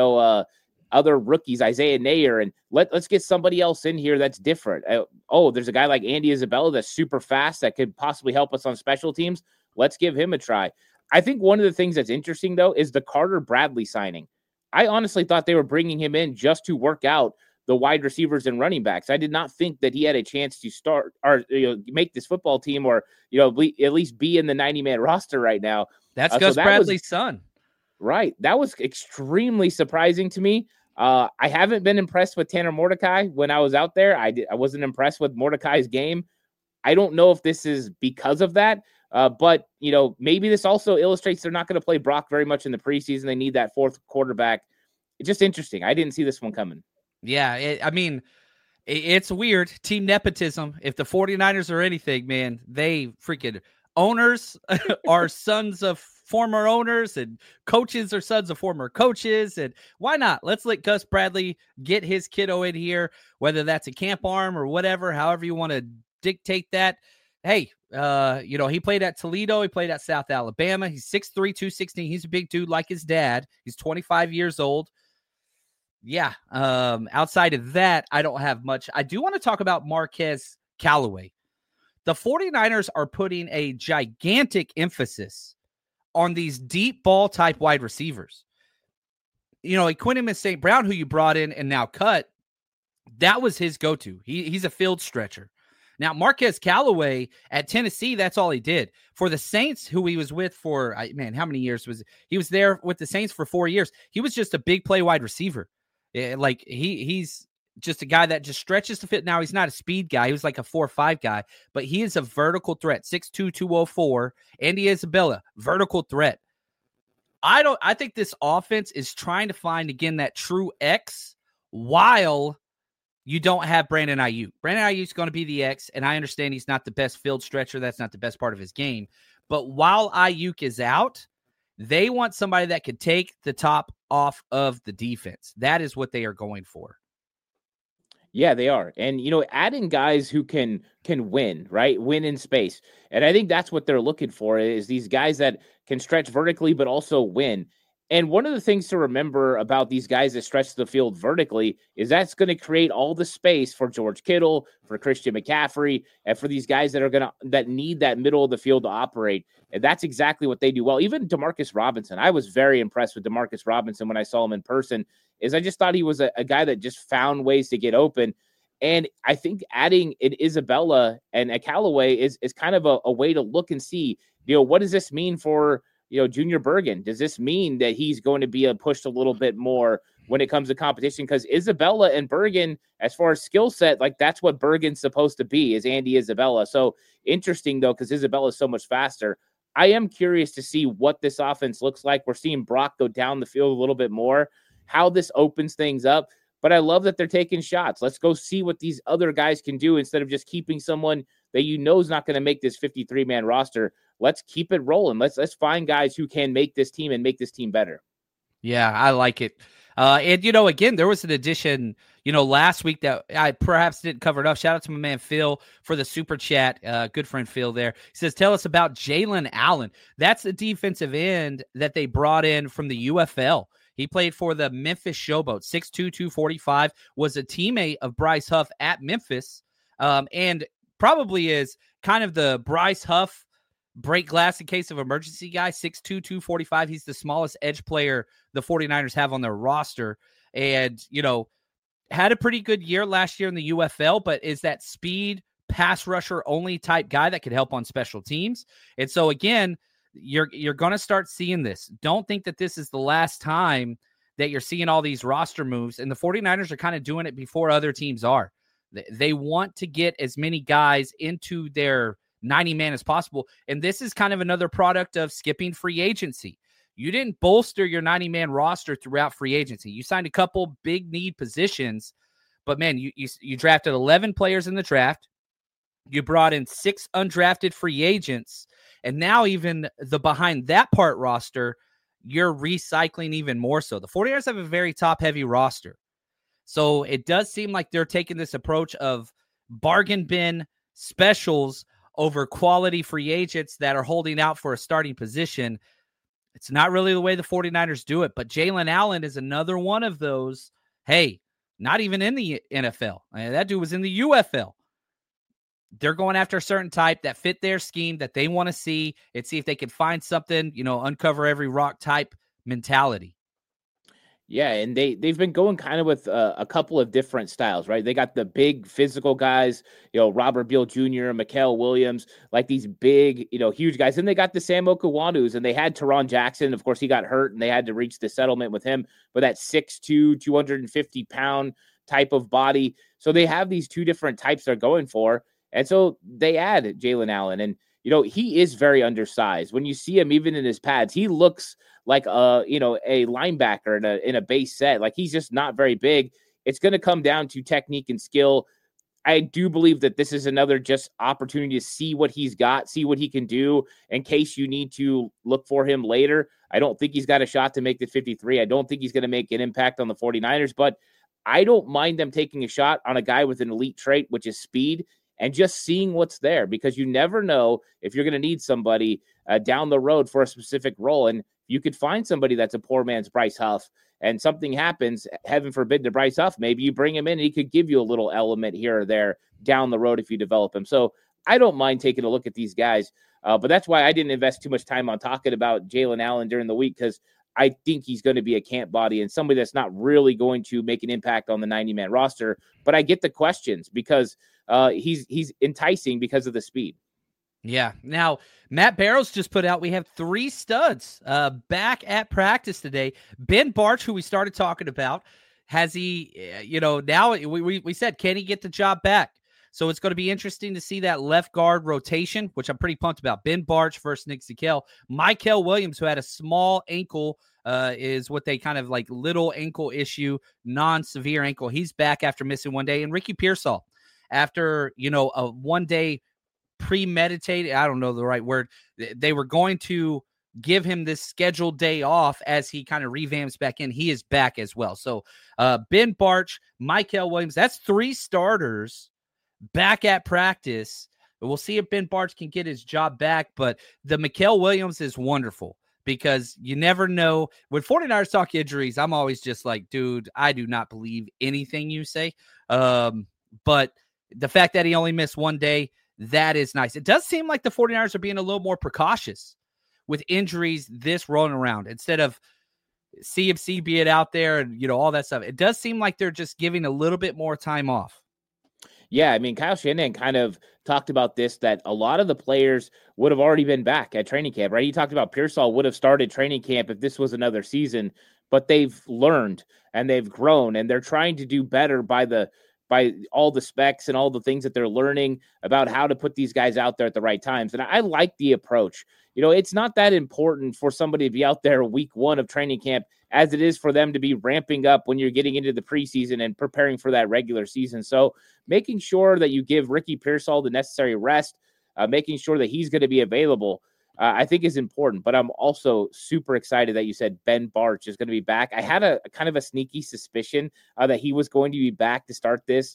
other rookies, Isaiah Nayer, and let's get somebody else in here that's different. There's a guy like Andy Isabella that's super fast that could possibly help us on special teams. Let's give him a try. I think one of the things that's interesting, though, is the Carter Bradley signing. I honestly thought they were bringing him in just to work out the wide receivers and running backs. I did not think that he had a chance to start or make this football team or at least be in the 90-man roster right now. That's Gus Bradley's son. Right. That was extremely surprising to me. I haven't been impressed with Tanner Mordecai when I was out there. I wasn't impressed with Mordecai's game. I don't know if this is because of that. But, maybe this also illustrates they're not going to play Brock very much in the preseason. They need that fourth quarterback. It's just interesting. I didn't see this one coming. Yeah, it's weird. Team nepotism. If the 49ers are anything, man, they freaking owners are sons of former owners and coaches are sons of former coaches. And why not? Let's let Gus Bradley get his kiddo in here, whether that's a camp arm or whatever, however you want to dictate that. Hey, he played at Toledo. He played at South Alabama. He's 6'3", 216. He's a big dude like his dad. He's 25 years old. Yeah. Outside of that, I don't have much. I do want to talk about Marquez Callaway. The 49ers are putting a gigantic emphasis on these deep ball type wide receivers. Equanimeous St. Brown, who you brought in and now cut, that was his go-to. He's a field stretcher. Now, Marquez Callaway at Tennessee, that's all he did. For the Saints, who he was with for, how many years was it? He was there with the Saints for 4 years. He was just a big play wide receiver. He's just a guy that just stretches the fit. Now, he's not a speed guy. He was like a 4-5 guy, but he is a vertical threat, 6'2", 204. Andy Isabella, vertical threat. I think this offense is trying to find, again, that true X while you don't have Brandon Ayuk. Brandon Ayuk's going to be the X, and I understand he's not the best field stretcher. That's not the best part of his game. But while Ayuk is out, they want somebody that could take the top off of the defense. That is what they are going for. Yeah, they are. And, adding guys who can win, right? Win in space. And I think that's what they're looking for is these guys that can stretch vertically, but also win. And one of the things to remember about these guys that stretch the field vertically is that's going to create all the space for George Kittle, for Christian McCaffrey, and for these guys that need that middle of the field to operate. And that's exactly what they do well. Even Demarcus Robinson, I was very impressed with Demarcus Robinson when I saw him in person. I just thought he was a guy that just found ways to get open. And I think adding an Isabella and a Callaway is kind of a way to look and see, what does this mean for Junior Bergen? Does this mean that he's going to be pushed a little bit more when it comes to competition? Because Isabella and Bergen, as far as skill set, that's what Bergen's supposed to be, is Andy Isabella. So interesting, though, because Isabella is so much faster. I am curious to see what this offense looks like. We're seeing Brock go down the field a little bit more, how this opens things up. But I love that they're taking shots. Let's go see what these other guys can do instead of just keeping someone that you know is not going to make this 53-man roster. Let's keep it rolling. Let's find guys who can make this team and make this team better. Yeah, I like it. And, again, there was an addition, last week that I perhaps didn't cover enough. Shout out to my man Phil for the super chat. Good friend Phil there. He says, tell us about Jalen Allen. That's the defensive end that they brought in from the UFL. He played for the Memphis Showboat, 6'2", 245, was a teammate of Bryce Huff at Memphis, and probably is kind of the Bryce Huff break glass in case of emergency guy, 6'2", 245. He's the smallest edge player the 49ers have on their roster, and, had a pretty good year last year in the UFL, but is that speed, pass rusher only type guy that could help on special teams. And so, again, you're going to start seeing this. Don't think that this is the last time that you're seeing all these roster moves. And the 49ers are kind of doing it before other teams are. They want to get as many guys into their 90-man as possible. And this is kind of another product of skipping free agency. You didn't bolster your 90-man roster throughout free agency. You signed a couple big need positions, but, man, you drafted 11 players in the draft. You brought in 6 undrafted free agents. And now even the behind that part roster, you're recycling even more so. The 49ers have a very top-heavy roster. So it does seem like they're taking this approach of bargain bin specials over quality free agents that are holding out for a starting position. It's not really the way the 49ers do it, but Jalen Allen is another one of those, hey, not even in the NFL. That dude was in the UFL. They're going after a certain type that fit their scheme that they want to see and see if they can find something, uncover every rock type mentality. Yeah, and they've been going kind of with a couple of different styles, right? They got the big physical guys, Robert Beal Jr., Mikael Williams, like these big, huge guys. And they got the Sam Okuwanus, and they had Teron Jackson. Of course, he got hurt, and they had to reach the settlement with him. But that 6'2", 250-pound type of body. So they have these two different types they're going for. And so they add Jalen Allen. And, he is very undersized. When you see him, even in his pads, he looks like a linebacker in a base set. Like, he's just not very big. It's going to come down to technique and skill. I do believe that this is another just opportunity to see what he's got, see what he can do in case you need to look for him later. I don't think he's got a shot to make the 53. I don't think he's going to make an impact on the 49ers, but I don't mind them taking a shot on a guy with an elite trait, which is speed, and just seeing what's there, because you never know if you're going to need somebody down the road for a specific role. And you could find somebody that's a poor man's Bryce Huff, and something happens, heaven forbid, to Bryce Huff. Maybe you bring him in and he could give you a little element here or there down the road if you develop him. So I don't mind taking a look at these guys, but that's why I didn't invest too much time on talking about Jalen Allen during the week, because I think he's going to be a camp body and somebody that's not really going to make an impact on the 90-man roster. But I get the questions because he's enticing because of the speed. Yeah. Now, Matt Barrows just put out, we have 3 studs back at practice today. Ben Barch, who we started talking about, has he, now we said, can he get the job back? So it's going to be interesting to see that left guard rotation, which I'm pretty pumped about. Ben Barch versus Nick Zakelj. Mikael Williams, who had a small ankle, is what they kind of like little ankle issue, non-severe ankle. He's back after missing one day. And Ricky Pearsall, after, a one-day premeditated, I don't know the right word, they were going to give him this scheduled day off as he kind of revamps back in. He is back as well. So Ben Barch, Mikael Williams, that's 3 starters back at practice. We'll see if Ben Barch can get his job back, but the Mikael Williams is wonderful because you never know. When 49ers talk injuries, I'm always just like, dude, I do not believe anything you say. But the fact that he only missed one day, that is nice. It does seem like the 49ers are being a little more precautious with injuries this rolling around instead of CMC being out there and, all that stuff. It does seem like they're just giving a little bit more time off. Yeah, I mean, Kyle Shanahan kind of talked about this, that a lot of the players would have already been back at training camp, right? He talked about Pearsall would have started training camp if this was another season, but they've learned and they've grown and they're trying to do better by the by all the specs and all the things that they're learning about how to put these guys out there at the right times. And I like the approach. It's not that important for somebody to be out there week 1 of training camp as it is for them to be ramping up when you're getting into the preseason and preparing for that regular season. So making sure that you give Ricky Pearsall the necessary rest, making sure that he's going to be available, I think is important. But I'm also super excited that you said Ben Bartch is going to be back. I had a kind of a sneaky suspicion that he was going to be back to start this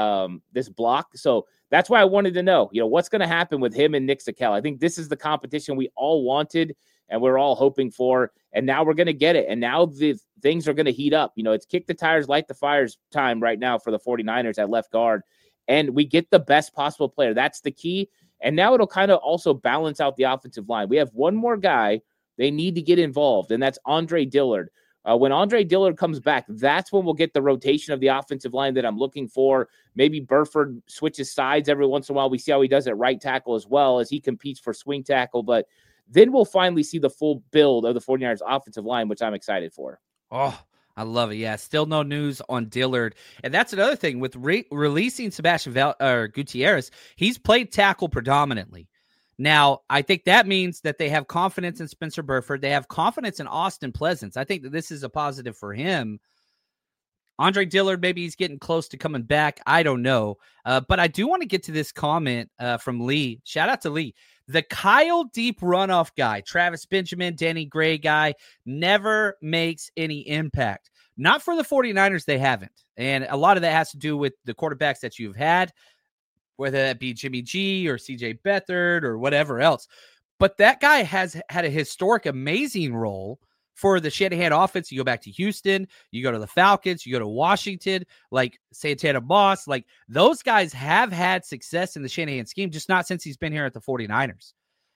block. So that's why I wanted to know, what's going to happen with him and Nick Zakelj. I think this is the competition we all wanted and we're all hoping for. And now we're going to get it. And now the things are going to heat up. It's kick the tires, light the fires time right now for the 49ers at left guard. And we get the best possible player. That's the key. And now it'll kind of also balance out the offensive line. We have one more guy they need to get involved, and that's Andre Dillard. When Andre Dillard comes back, that's when we'll get the rotation of the offensive line that I'm looking for. Maybe Burford switches sides every once in a while. We see how he does at right tackle as well as he competes for swing tackle. But then we'll finally see the full build of the 49ers offensive line, which I'm excited for. Oh, I love it. Yeah, still no news on Dillard. And that's another thing with releasing Sebastian Gutierrez. He's played tackle predominantly. Now, I think that means that they have confidence in Spencer Burford. They have confidence in Austin Pleasance. I think that this is a positive for him. Andre Dillard, maybe he's getting close to coming back. I don't know. But I do want to get to this comment from Lee. Shout out to Lee. The Kyle Deep runoff guy, Travis Benjamin, Danny Gray guy, never makes any impact. Not for the 49ers, they haven't. And a lot of that has to do with the quarterbacks that you've had, whether that be Jimmy G or CJ Beathard or whatever else. But that guy has had a historic, amazing role for the Shanahan offense. You go back to Houston, you go to the Falcons, you go to Washington, like Santana Moss, like those guys have had success in the Shanahan scheme, just not since he's been here at the 49ers.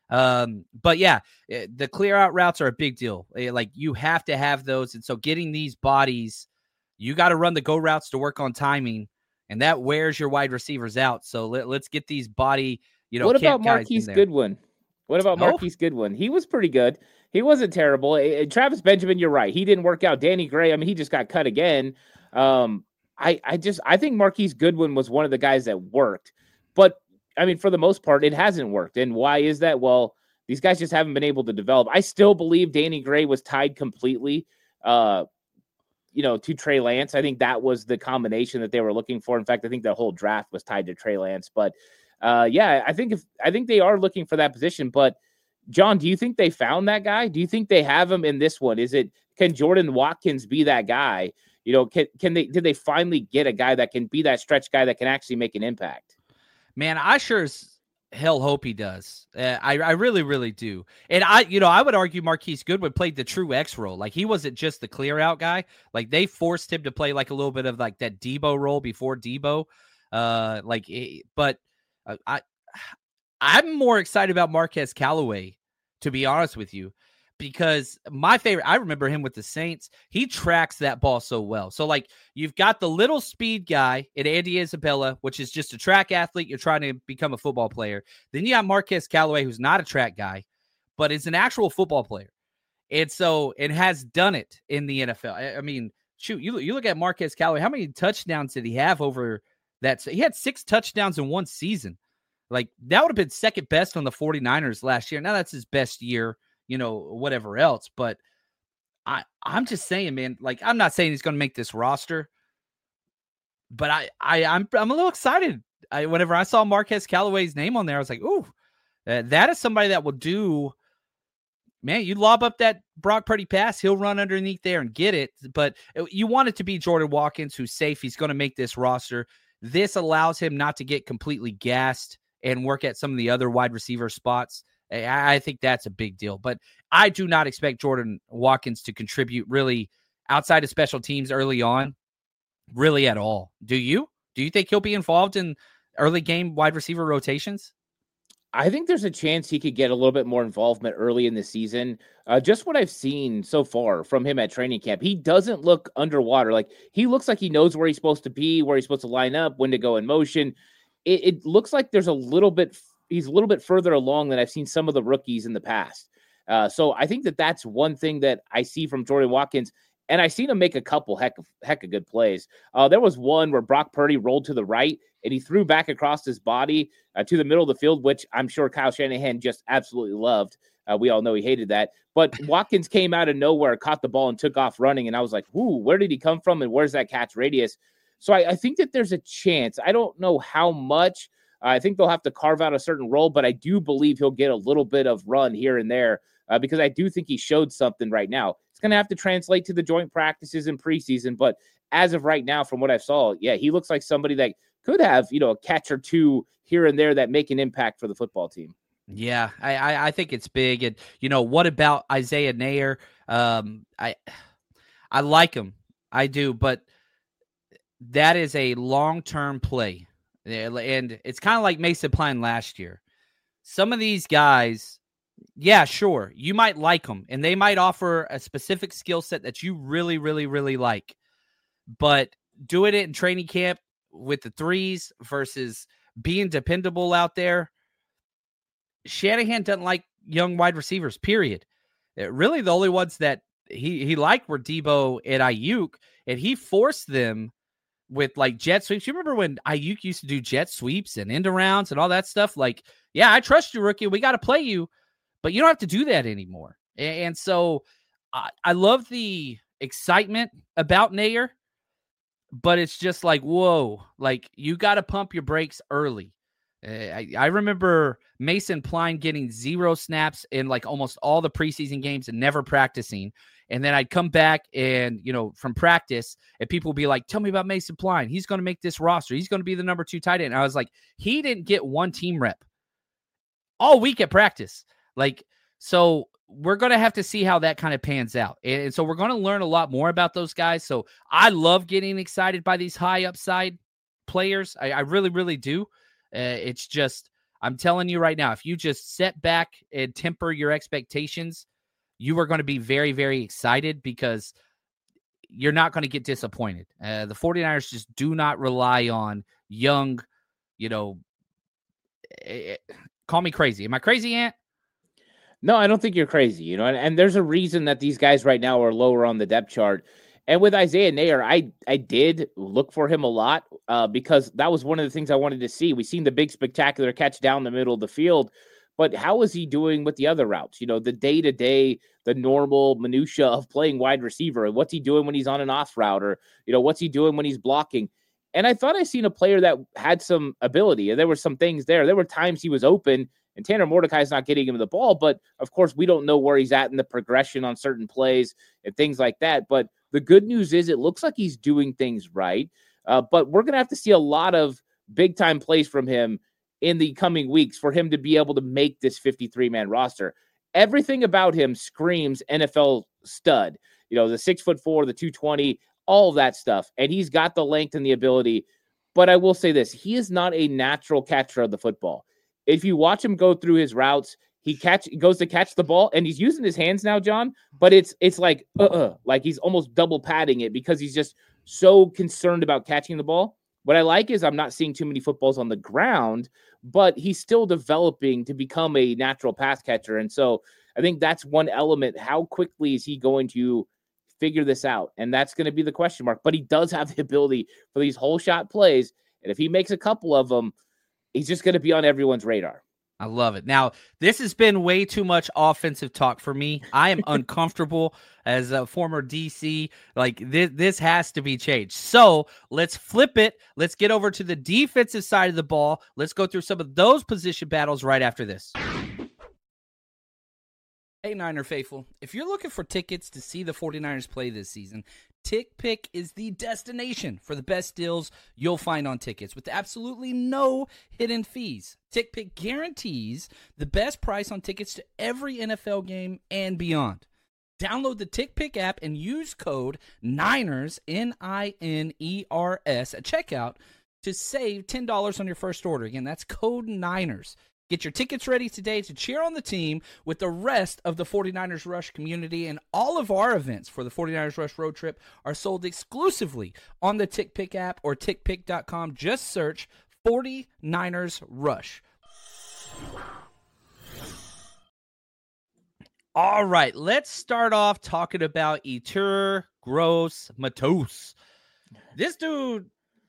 But yeah, the clear out routes are a big deal. Like you have to have those. And so getting these bodies, you got to run the go routes to work on timing, and that wears your wide receivers out. So let's get these body, what about Marquise Goodwin? What about Marquise Goodwin? He was pretty good. He wasn't terrible. Travis Benjamin, you're right. He didn't work out. Danny Gray, I mean, he just got cut again. I think Marquise Goodwin was one of the guys that worked. But, I mean, for the most part, it hasn't worked. And why is that? Well, these guys just haven't been able to develop. I still believe Danny Gray was tied completely, to Trey Lance. I think that was the combination that they were looking for. In fact, I think the whole draft was tied to Trey Lance. But, I think they are looking for that position. But, John, do you think they found that guy? Do you think they have him in this one? Can Jordan Watkins be that guy? Did they finally get a guy that can be that stretch guy that can actually make an impact? Man, I sure as hell hope he does. I really, really do. And I would argue Marquise Goodwin played the true X role. Like he wasn't just the clear out guy. Like they forced him to play like a little bit of like that Debo role before Debo. I'm more excited about Marquez Callaway, to be honest with you, because my favorite, I remember him with the Saints. He tracks that ball so well. So like you've got the little speed guy in Andy Isabella, which is just a track athlete. You're trying to become a football player. Then you got Marquez Callaway, who's not a track guy, but is an actual football player. And so it has done it in the NFL. I mean, shoot, you look at Marquez Callaway. How many touchdowns did he have over that? He had 6 touchdowns in one season. Like that would have been second best on the 49ers last year. Now that's his best year, whatever else. But I'm just saying, man, like I'm not saying he's going to make this roster, but I'm a little excited. Whenever I saw Marquez Callaway's name on there, I was like, ooh, that is somebody that will do. Man, you lob up that Brock Purdy pass, he'll run underneath there and get it. But you want it to be Jordan Watkins, who's safe. He's going to make this roster. This allows him not to get completely gassed and work at some of the other wide receiver spots. I think that's a big deal. But I do not expect Jordan Watkins to contribute really outside of special teams early on, really at all. Do you? Do you think he'll be involved in early game wide receiver rotations? I think there's a chance he could get a little bit more involvement early in the season. Just what I've seen so far from him at training camp, he doesn't look underwater. Like he looks like he knows where he's supposed to be, where he's supposed to line up, when to go in motion. It looks like he's a little bit further along than I've seen some of the rookies in the past. So I think that's one thing that I see from Jordan Watkins. And I seen him make a couple heck of good plays. There was one where Brock Purdy rolled to the right and he threw back across his body to the middle of the field, which I'm sure Kyle Shanahan just absolutely loved. We all know he hated that. But Watkins came out of nowhere, caught the ball, and took off running. And I was like, ooh, where did he come from? And where's that catch radius? So I think that there's a chance. I don't know how much. I think they'll have to carve out a certain role, but I do believe he'll get a little bit of run here and there because I do think he showed something right now. It's going to have to translate to the joint practices in preseason. But as of right now, from what I saw, yeah, he looks like somebody that could have, a catch or two here and there that make an impact for the football team. Yeah, I think it's big. And, what about Isaiah Neyor? I like him. I do. But that is a long-term play. And it's kind of like Mason Klein last year. Some of these guys, yeah, sure, you might like them. And they might offer a specific skill set that you really, really, really like. But doing it in training camp with the threes versus being dependable out there, Shanahan doesn't like young wide receivers, period. Really, the only ones that he liked were Debo and Ayuk, and he forced them with like jet sweeps. You remember when Ayuk used to do jet sweeps and end arounds and all that stuff? Like, yeah, I trust you, rookie. We got to play you, but you don't have to do that anymore. And so I love the excitement about Neyor, but it's just like, whoa, like you got to pump your brakes early. I remember Mason Klein getting 0 snaps in like almost all the preseason games and never practicing. And then I'd come back and, from practice and people would be like, tell me about Mason Klein. He's going to make this roster. He's going to be the number 2 tight end. And I was like, he didn't get one team rep all week at practice. Like, so we're going to have to see how that kind of pans out. And so we're going to learn a lot more about those guys. So I love getting excited by these high upside players. I really, really do. It's just, I'm telling you right now, if you just set back and temper your expectations, you are going to be very, very excited because you're not going to get disappointed. The 49ers just do not rely on young, call me crazy. Am I crazy, Ant? No, I don't think you're crazy, and there's a reason that these guys right now are lower on the depth chart. And with Isaiah Neyor, I did look for him a lot because that was one of the things I wanted to see. We've seen the big spectacular catch down the middle of the field, but how is he doing with the other routes? The day-to-day, the normal minutia of playing wide receiver. And what's he doing when he's on an off route? Or, what's he doing when he's blocking? And I thought I seen a player that had some ability. And there were some things there. There were times he was open, and Tanner Mordecai's not getting him the ball. But, of course, we don't know where he's at in the progression on certain plays and things like that. But the good news is it looks like he's doing things right. But we're going to have to see a lot of big-time plays from him in the coming weeks for him to be able to make this 53-man roster. Everything about him screams NFL stud. The 6'4", the 220, all of that stuff. And he's got the length and the ability. But I will say this, he is not a natural catcher of the football. If you watch him go through his routes, he goes to catch the ball, and he's using his hands now, John, but it's like he's almost double padding it because he's just so concerned about catching the ball. What I like is I'm not seeing too many footballs on the ground, but he's still developing to become a natural pass catcher. And so I think that's one element. How quickly is he going to figure this out? And that's going to be the question mark. But he does have the ability for these whole shot plays. And if he makes a couple of them, he's just going to be on everyone's radar. I love it. Now, this has been way too much offensive talk for me. I am uncomfortable as a former DC. Like, this has to be changed. So let's flip it. Let's get over to the defensive side of the ball. Let's go through some of those position battles right after this. Hey, Niner faithful. If you're looking for tickets to see the 49ers play this season, TickPick is the destination for the best deals you'll find on tickets with absolutely no hidden fees. TickPick guarantees the best price on tickets to every NFL game and beyond. Download the TickPick app and use code NINERS, NINERS, at checkout to save $10 on your first order. Again, that's code NINERS. Get your tickets ready today to cheer on the team with the rest of the 49ers Rush community, and all of our events for the 49ers Rush road trip are sold exclusively on the TickPick app or tickpick.com. Just search 49ers Rush. All right, let's start off talking about Yetur Gross-Matos. This dude,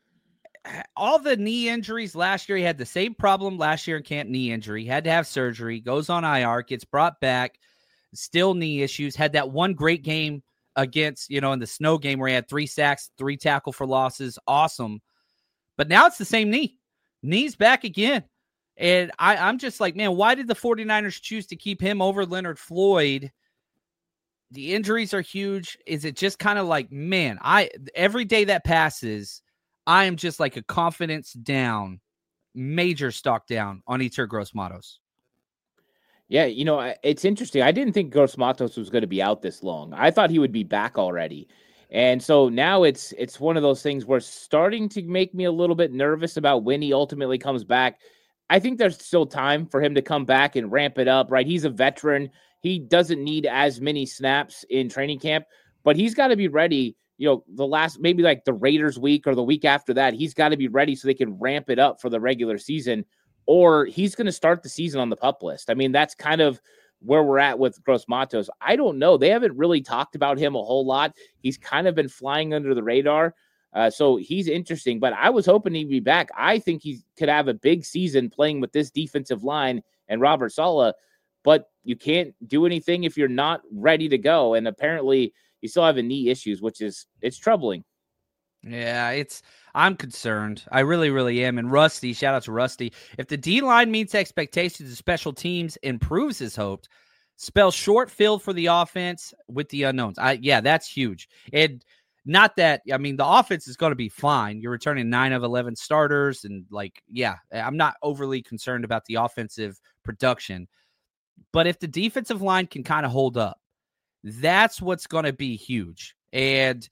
all the knee injuries last year, he had the same problem last year in camp, knee injury. He had to have surgery, goes on IR, gets brought back, still knee issues. Had that one great game against, in the snow game where he had 3 sacks, 3 tackle for losses. Awesome. But now it's the same knee. Knee's back again. And I'm just like, man, why did the 49ers choose to keep him over Leonard Floyd? The injuries are huge. Is it just kind of like, man, every day that passes, I am just like a confidence down, major stock down on Yetur Gross-Matos. Yeah, it's interesting. I didn't think Gross-Matos was going to be out this long. I thought he would be back already. And so now it's one of those things where it's starting to make me a little bit nervous about when he ultimately comes back. I think there's still time for him to come back and ramp it up, right? He's a veteran. He doesn't need as many snaps in training camp, but he's got to be ready. The last, maybe like the Raiders week or the week after that, he's got to be ready so they can ramp it up for the regular season, or he's going to start the season on the PUP list. I mean, that's kind of where we're at with Gross-Matos. I don't know. They haven't really talked about him a whole lot. He's kind of been flying under the radar. So he's interesting, but I was hoping he'd be back. I think he could have a big season playing with this defensive line and Robert Saleh, but you can't do anything if you're not ready to go. And apparently you still have knee issues, it's troubling. Yeah, I'm concerned. I really, really am. And Rusty, shout out to Rusty. If the D-line meets expectations and special teams improves as hoped, spell short field for the offense with the unknowns. That's huge. And not that, the offense is going to be fine. You're returning 9 of 11 starters. And I'm not overly concerned about the offensive production. But if the defensive line can kind of hold up, that's what's going to be huge. And,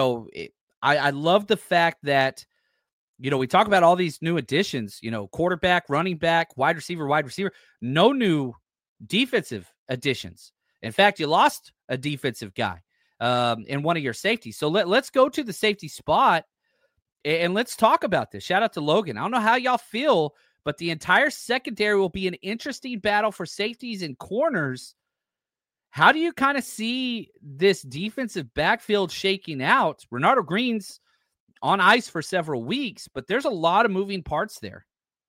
I love the fact that, we talk about all these new additions, quarterback, running back, wide receiver, no new defensive additions. In fact, you lost a defensive guy in one of your safeties. So let's go to the safety spot and let's talk about this. Shout out to Logan. I don't know how y'all feel, but the entire secondary will be an interesting battle for safeties and corners. How do you kind of see this defensive backfield shaking out? Renardo Green's on ice for several weeks, but there's a lot of moving parts there.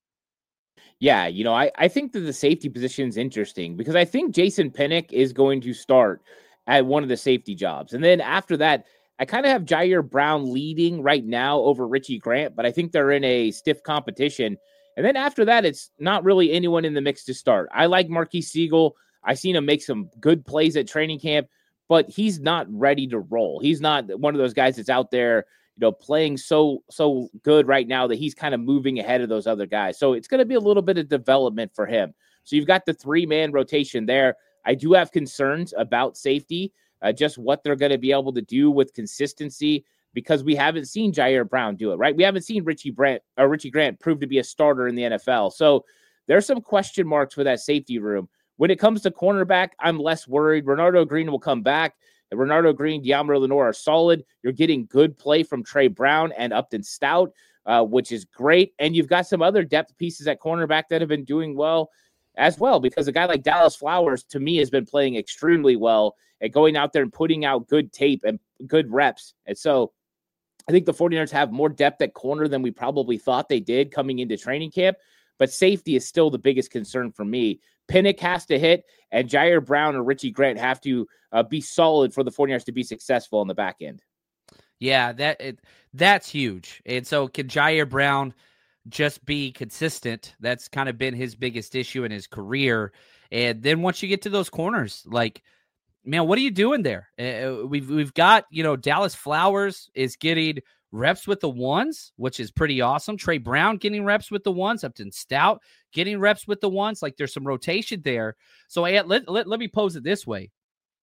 Yeah, I think that the safety position is interesting because I think Jason Pinnock is going to start at one of the safety jobs. And then after that, I kind of have Jair Brown leading right now over Richie Grant, but I think they're in a stiff competition. And then after that, it's not really anyone in the mix to start. I like Marquise Siegel. I've seen him make some good plays at training camp, but he's not ready to roll. He's not one of those guys that's out there, playing so good right now that he's kind of moving ahead of those other guys. So it's going to be a little bit of development for him. So you've got the 3-man rotation there. I do have concerns about safety, just what they're going to be able to do with consistency, because we haven't seen Jair Brown do it, right? We haven't seen Richie Grant prove to be a starter in the NFL. So there's some question marks for that safety room. When it comes to cornerback, I'm less worried. Renardo Green will come back. Renardo Green, Deommodore Lenoir are solid. You're getting good play from Trey Brown and Upton Stout, which is great. And you've got some other depth pieces at cornerback that have been doing well as well, because a guy like Dallas Flowers, to me, has been playing extremely well at going out there and putting out good tape and good reps. And so I think the 49ers have more depth at corner than we probably thought they did coming into training camp. But safety is still the biggest concern for me. Pinnock has to hit, and Jair Brown or Richie Grant have to be solid for the 49ers to be successful on the back end. Yeah, that's huge. And so can Jair Brown just be consistent? That's kind of been his biggest issue in his career. And then once you get to those corners, like, man, what are you doing there? We've got, Dallas Flowers is getting reps with the ones, which is pretty awesome. Trey Brown getting reps with the ones. Upton Stout getting reps with the ones. Like, there's some rotation there. So let me pose it this way.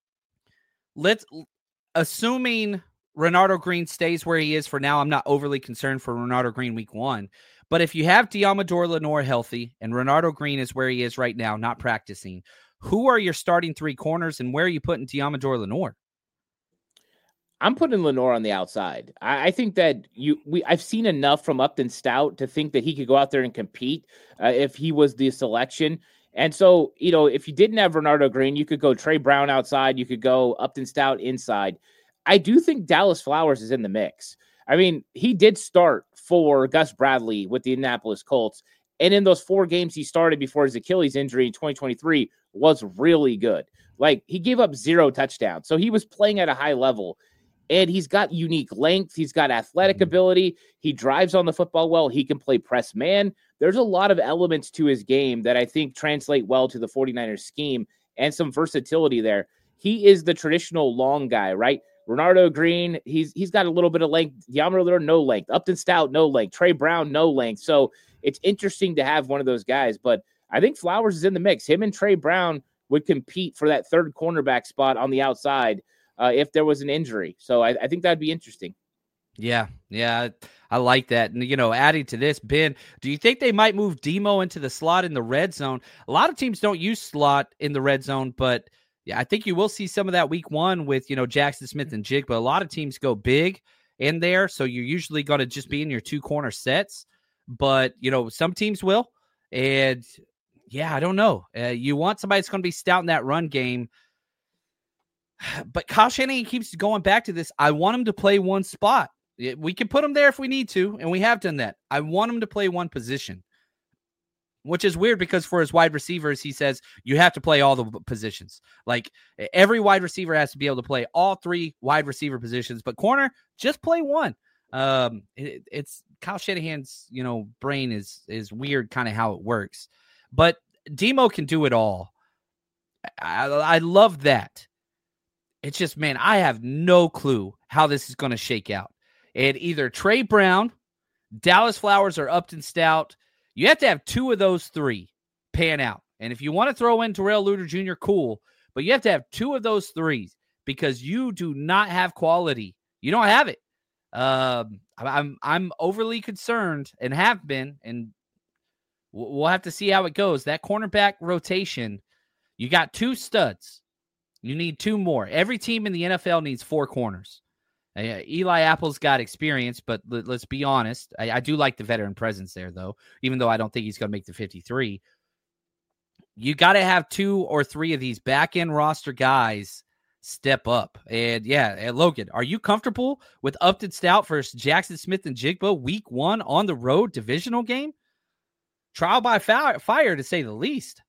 Assuming Renardo Green stays where he is for now, I'm not overly concerned for Renardo Green week 1. But if you have Deommodore Lenoir healthy and Renardo Green is where he is right now, not practicing, who are your starting 3 corners and where are you putting Deommodore Lenoir? I'm putting Lenoir on the outside. I think that I've seen enough from Upton Stout to think that he could go out there and compete if he was the selection. And so, if you didn't have Renardo Green, you could go Trey Brown outside. You could go Upton Stout inside. I do think Dallas Flowers is in the mix. I mean, he did start for Gus Bradley with the Indianapolis Colts. And in those 4 games he started before his Achilles injury in 2023 was really good. Like, he gave up 0 touchdowns. So he was playing at a high level. And he's got unique length. He's got athletic ability. He drives on the football well. He can play press man. There's a lot of elements to his game that I think translate well to the 49ers scheme and some versatility there. He is the traditional long guy, right? Renardo Green, he's got a little bit of length. De'Amon Lillard, no length. Upton Stout, no length. Trey Brown, no length. So it's interesting to have one of those guys. But I think Flowers is in the mix. Him and Trey Brown would compete for that third cornerback spot on the outside if there was an injury. So I think that'd be interesting. Yeah, I like that. And, adding to this, Ben, do you think they might move Demo into the slot in the red zone? A lot of teams don't use slot in the red zone, but yeah, I think you will see some of that week 1 with, Jackson Smith and Jig, but a lot of teams go big in there. So you're usually going to just be in your 2 corner sets, but, some teams will. And yeah, I don't know. You want somebody that's going to be stout in that run game. But Kyle Shanahan keeps going back to this. I want him to play one spot. We can put him there if we need to, and we have done that. I want him to play one position, which is weird because for his wide receivers, he says you have to play all the positions. Like, every wide receiver has to be able to play all 3 wide receiver positions, but corner, just play one. It's Kyle Shanahan's, brain is weird kind of how it works. But Demo can do it all. I love that. It's just, man, I have no clue how this is going to shake out. And either Trey Brown, Dallas Flowers, or Upton Stout, you have to have 2 of those 3 pan out. And if you want to throw in Terrell Luter Jr., cool. But you have to have 2 of those 3 because you do not have quality. You don't have it. I'm overly concerned and have been, and we'll have to see how it goes. That cornerback rotation, you got 2 studs. You need 2 more. Every team in the NFL needs 4 corners. Eli Apple's got experience, but let's be honest. I do like the veteran presence there, though, even though I don't think he's going to make the 53. You got to have 2 or 3 of these back-end roster guys step up. And, Logan, are you comfortable with Upton Stout versus Jackson Smith and Jigba week 1 on the road divisional game? Trial by fire, to say the least.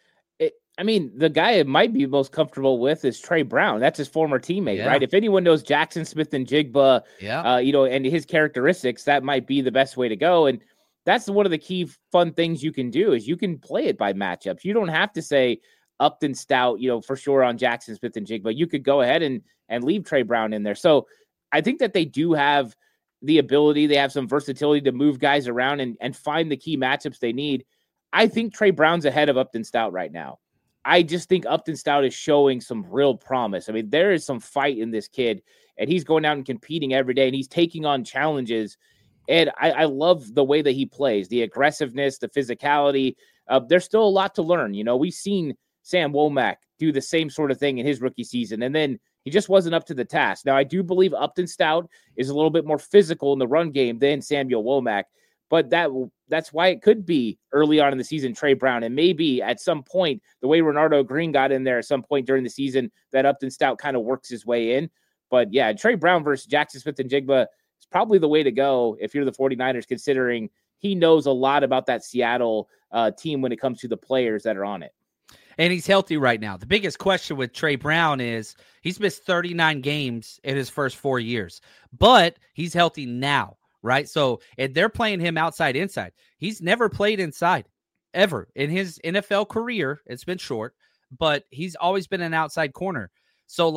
The guy it might be most comfortable with is Trey Brown. That's his former teammate, right? If anyone knows Jackson Smith and Jigba, and his characteristics, that might be the best way to go. And that's one of the key fun things you can do is you can play it by matchups. You don't have to say Upton Stout, for sure on Jackson Smith and Jigba. You could go ahead and leave Trey Brown in there. So I think that they do have the ability. They have some versatility to move guys around and find the key matchups they need. I think Trey Brown's ahead of Upton Stout right now. I just think Upton Stout is showing some real promise. I mean, there is some fight in this kid, and he's going out and competing every day, and he's taking on challenges. And I love the way that he plays, the aggressiveness, the physicality. There's still a lot to learn. We've seen Sam Womack do the same sort of thing in his rookie season, and then he just wasn't up to the task. Now, I do believe Upton Stout is a little bit more physical in the run game than Samuel Womack, but that's why it could be early on in the season, Trey Brown. And maybe at some point, the way Renardo Green got in there at some point during the season, that Upton Stout kind of works his way in. But yeah, Trey Brown versus Jackson Smith and Jigba is probably the way to go if you're the 49ers, considering he knows a lot about that Seattle team when it comes to the players that are on it. And he's healthy right now. The biggest question with Trey Brown is he's missed 39 games in his first 4 years, but he's healthy now. Right. So, and they're playing him outside, inside. He's never played inside ever in his NFL career. It's been short, but he's always been an outside corner. So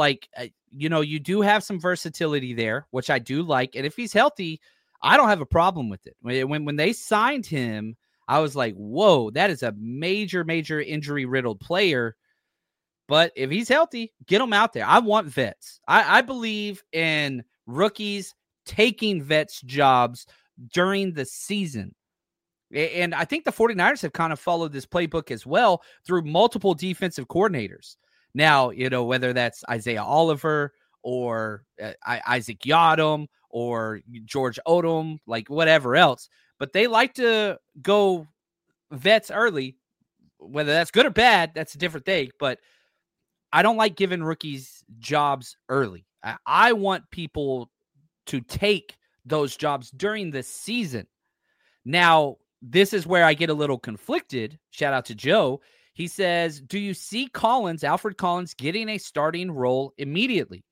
you do have some versatility there, which I do like. And if he's healthy, I don't have a problem with it. When they signed him, I was like, whoa, that is a major, major injury riddled player. But if he's healthy, get him out there. I want vets. I believe in rookies taking vets jobs during the season. And I think the 49ers have kind of followed this playbook as well through multiple defensive coordinators. Now, whether that's Isaiah Oliver or Isaac Yiadom or George Odom, like whatever else, but they like to go vets early. whether that's good or bad, that's a different thing. But I don't like giving rookies jobs early. I want people to take those jobs during the season. Now, this is where I get a little conflicted. Shout out to Joe. He says, do you see Alfred Collins, getting a starting role immediately?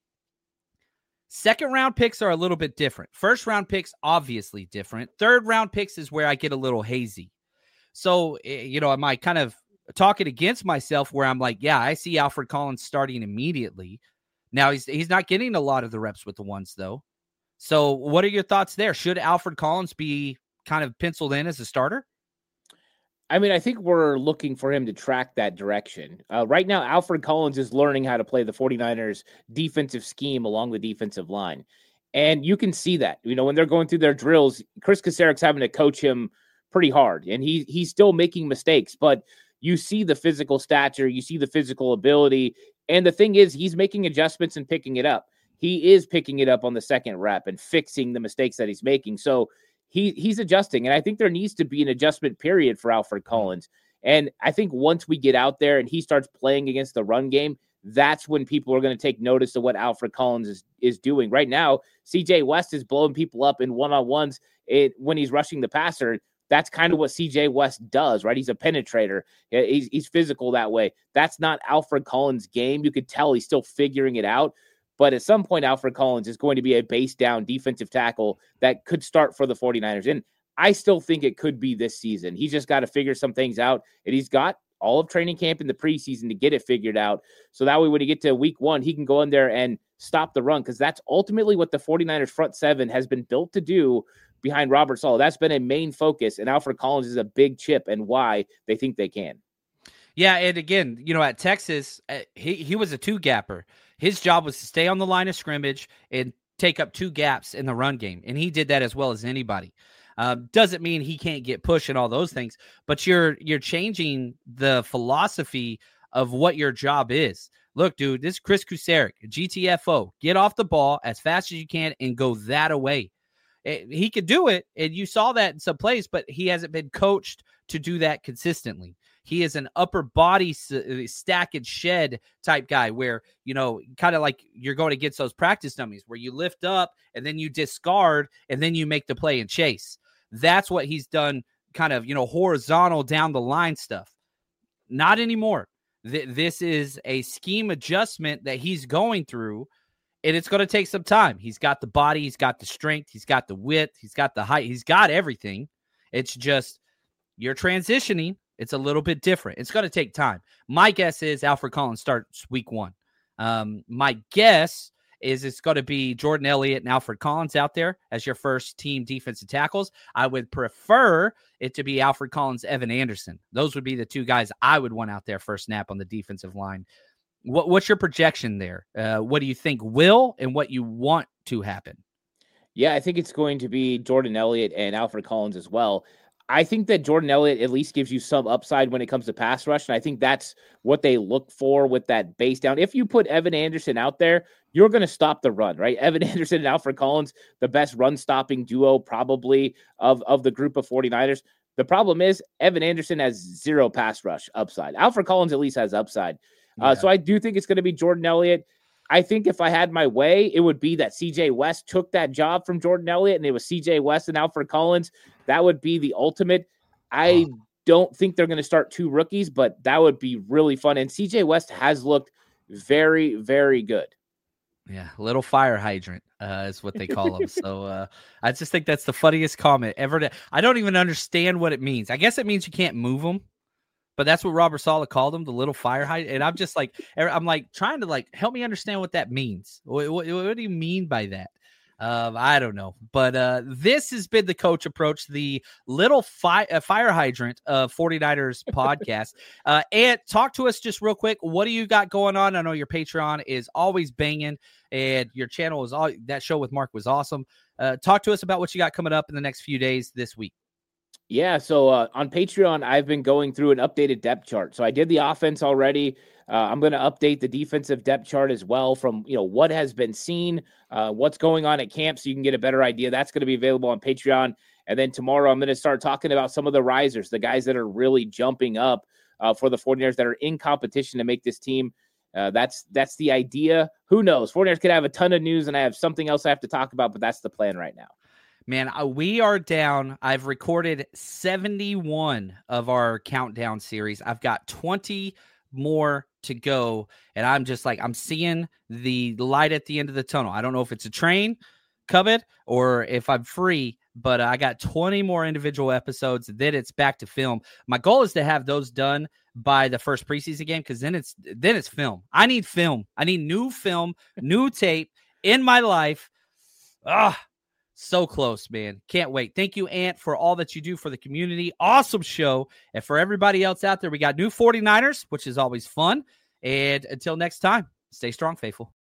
Second round picks are a little bit different. First round picks, obviously different. Third round picks is where I get a little hazy. So, am I kind of talking against myself where I'm like, yeah, I see Alfred Collins starting immediately. Now he's not getting a lot of the reps with the ones though. So what are your thoughts there? Should Alfred Collins be kind of penciled in as a starter? I mean, I think we're looking for him to track that direction. Right now, Alfred Collins is learning how to play the 49ers defensive scheme along the defensive line. And you can see that, when they're going through their drills, Chris Kacerik's having to coach him pretty hard, and he's still making mistakes, but you see the physical stature, you see the physical ability. And the thing is, he's making adjustments and picking it up. He is picking it up on the second rep and fixing the mistakes that he's making. So he's adjusting. And I think there needs to be an adjustment period for Alfred Collins. And I think once we get out there and he starts playing against the run game, that's when people are going to take notice of what Alfred Collins is doing. Right now, CJ West is blowing people up in one-on-ones when he's rushing the passer. That's kind of what CJ West does, right? He's a penetrator. He's physical that way. That's not Alfred Collins' game. You could tell he's still figuring it out. But at some point, Alfred Collins is going to be a base down defensive tackle that could start for the 49ers. And I still think it could be this season. He's just got to figure some things out. And he's got all of training camp in the preseason to get it figured out. So that way, when you get to week one, he can go in there and stop the run, because that's ultimately what the 49ers front seven has been built to do behind Robert Saleh. That's been a main focus. And Alfred Collins is a big chip and why they think they can. Yeah, and again, at Texas, he was a two-gapper. His job was to stay on the line of scrimmage and take up two gaps in the run game, and he did that as well as anybody. Doesn't mean he can't get push and all those things, but you're changing the philosophy of what your job is. Look, dude, this is Chris Kacerik, GTFO. Get off the ball as fast as you can and go that away. He could do it, and you saw that in some plays, but he hasn't been coached to do that consistently. He is an upper body stack and shed type guy where, kind of like you're going against those practice dummies where you lift up and then you discard and then you make the play and chase. That's what he's done, kind of, horizontal down the line stuff. Not anymore. This is a scheme adjustment that he's going through, and it's going to take some time. He's got the body, he's got the strength, he's got the width, he's got the height, he's got everything. It's just you're transitioning. It's a little bit different. It's going to take time. My guess is Alfred Collins starts week one. My guess is it's going to be Jordan Elliott and Alfred Collins out there as your first team defensive tackles. I would prefer it to be Alfred Collins, Evan Anderson. Those would be the two guys I would want out there first snap on the defensive line. What's your projection there? What do you think will and what you want to happen? Yeah, I think it's going to be Jordan Elliott and Alfred Collins as well. I think that Jordan Elliott at least gives you some upside when it comes to pass rush, and I think that's what they look for with that base down. If you put Evan Anderson out there, you're going to stop the run, right? Evan Anderson and Alfred Collins, the best run-stopping duo probably of the group of 49ers. The problem is Evan Anderson has zero pass rush upside. Alfred Collins at least has upside. So I do think it's going to be Jordan Elliott. I think if I had my way, it would be that CJ West took that job from Jordan Elliott, and it was CJ West and Alfred Collins. That would be the ultimate. I don't think they're going to start two rookies, but that would be really fun. And CJ West has looked very, very good. Yeah, little fire hydrant is what they call him. So I just think that's the funniest comment ever. I don't even understand what it means. I guess it means you can't move them. But that's what Robert Saleh called him, the little fire hydrant. And I'm just like, trying to help me understand what that means. What do you mean by that? I don't know. But this has been the Coach Approach, the little fire hydrant of 49ers podcast. And talk to us just real quick. What do you got going on? I know your Patreon is always banging, and your channel is that show with Mark was awesome. Talk to us about what you got coming up in the next few days this week. Yeah, so on Patreon, I've been going through an updated depth chart. So I did the offense already. I'm going to update the defensive depth chart as well from, what has been seen, what's going on at camp, so you can get a better idea. That's going to be available on Patreon. And then tomorrow I'm going to start talking about some of the risers, the guys that are really jumping up for the 49ers that are in competition to make this team. That's the idea. Who knows? 49ers could have a ton of news, and I have something else I have to talk about, but that's the plan right now. Man, we are down. I've recorded 71 of our countdown series. I've got 20 more to go, and I'm just like, I'm seeing the light at the end of the tunnel. I don't know if it's a train coming or if I'm free, but I got 20 more individual episodes. Then it's back to film. My goal is to have those done by the first preseason game, because then it's film. I need film. I need new film, new tape in my life. So close, man. Can't wait. Thank you, Ant, for all that you do for the community. Awesome show. And for everybody else out there, we got new 49ers, which is always fun. And until next time, stay strong, faithful.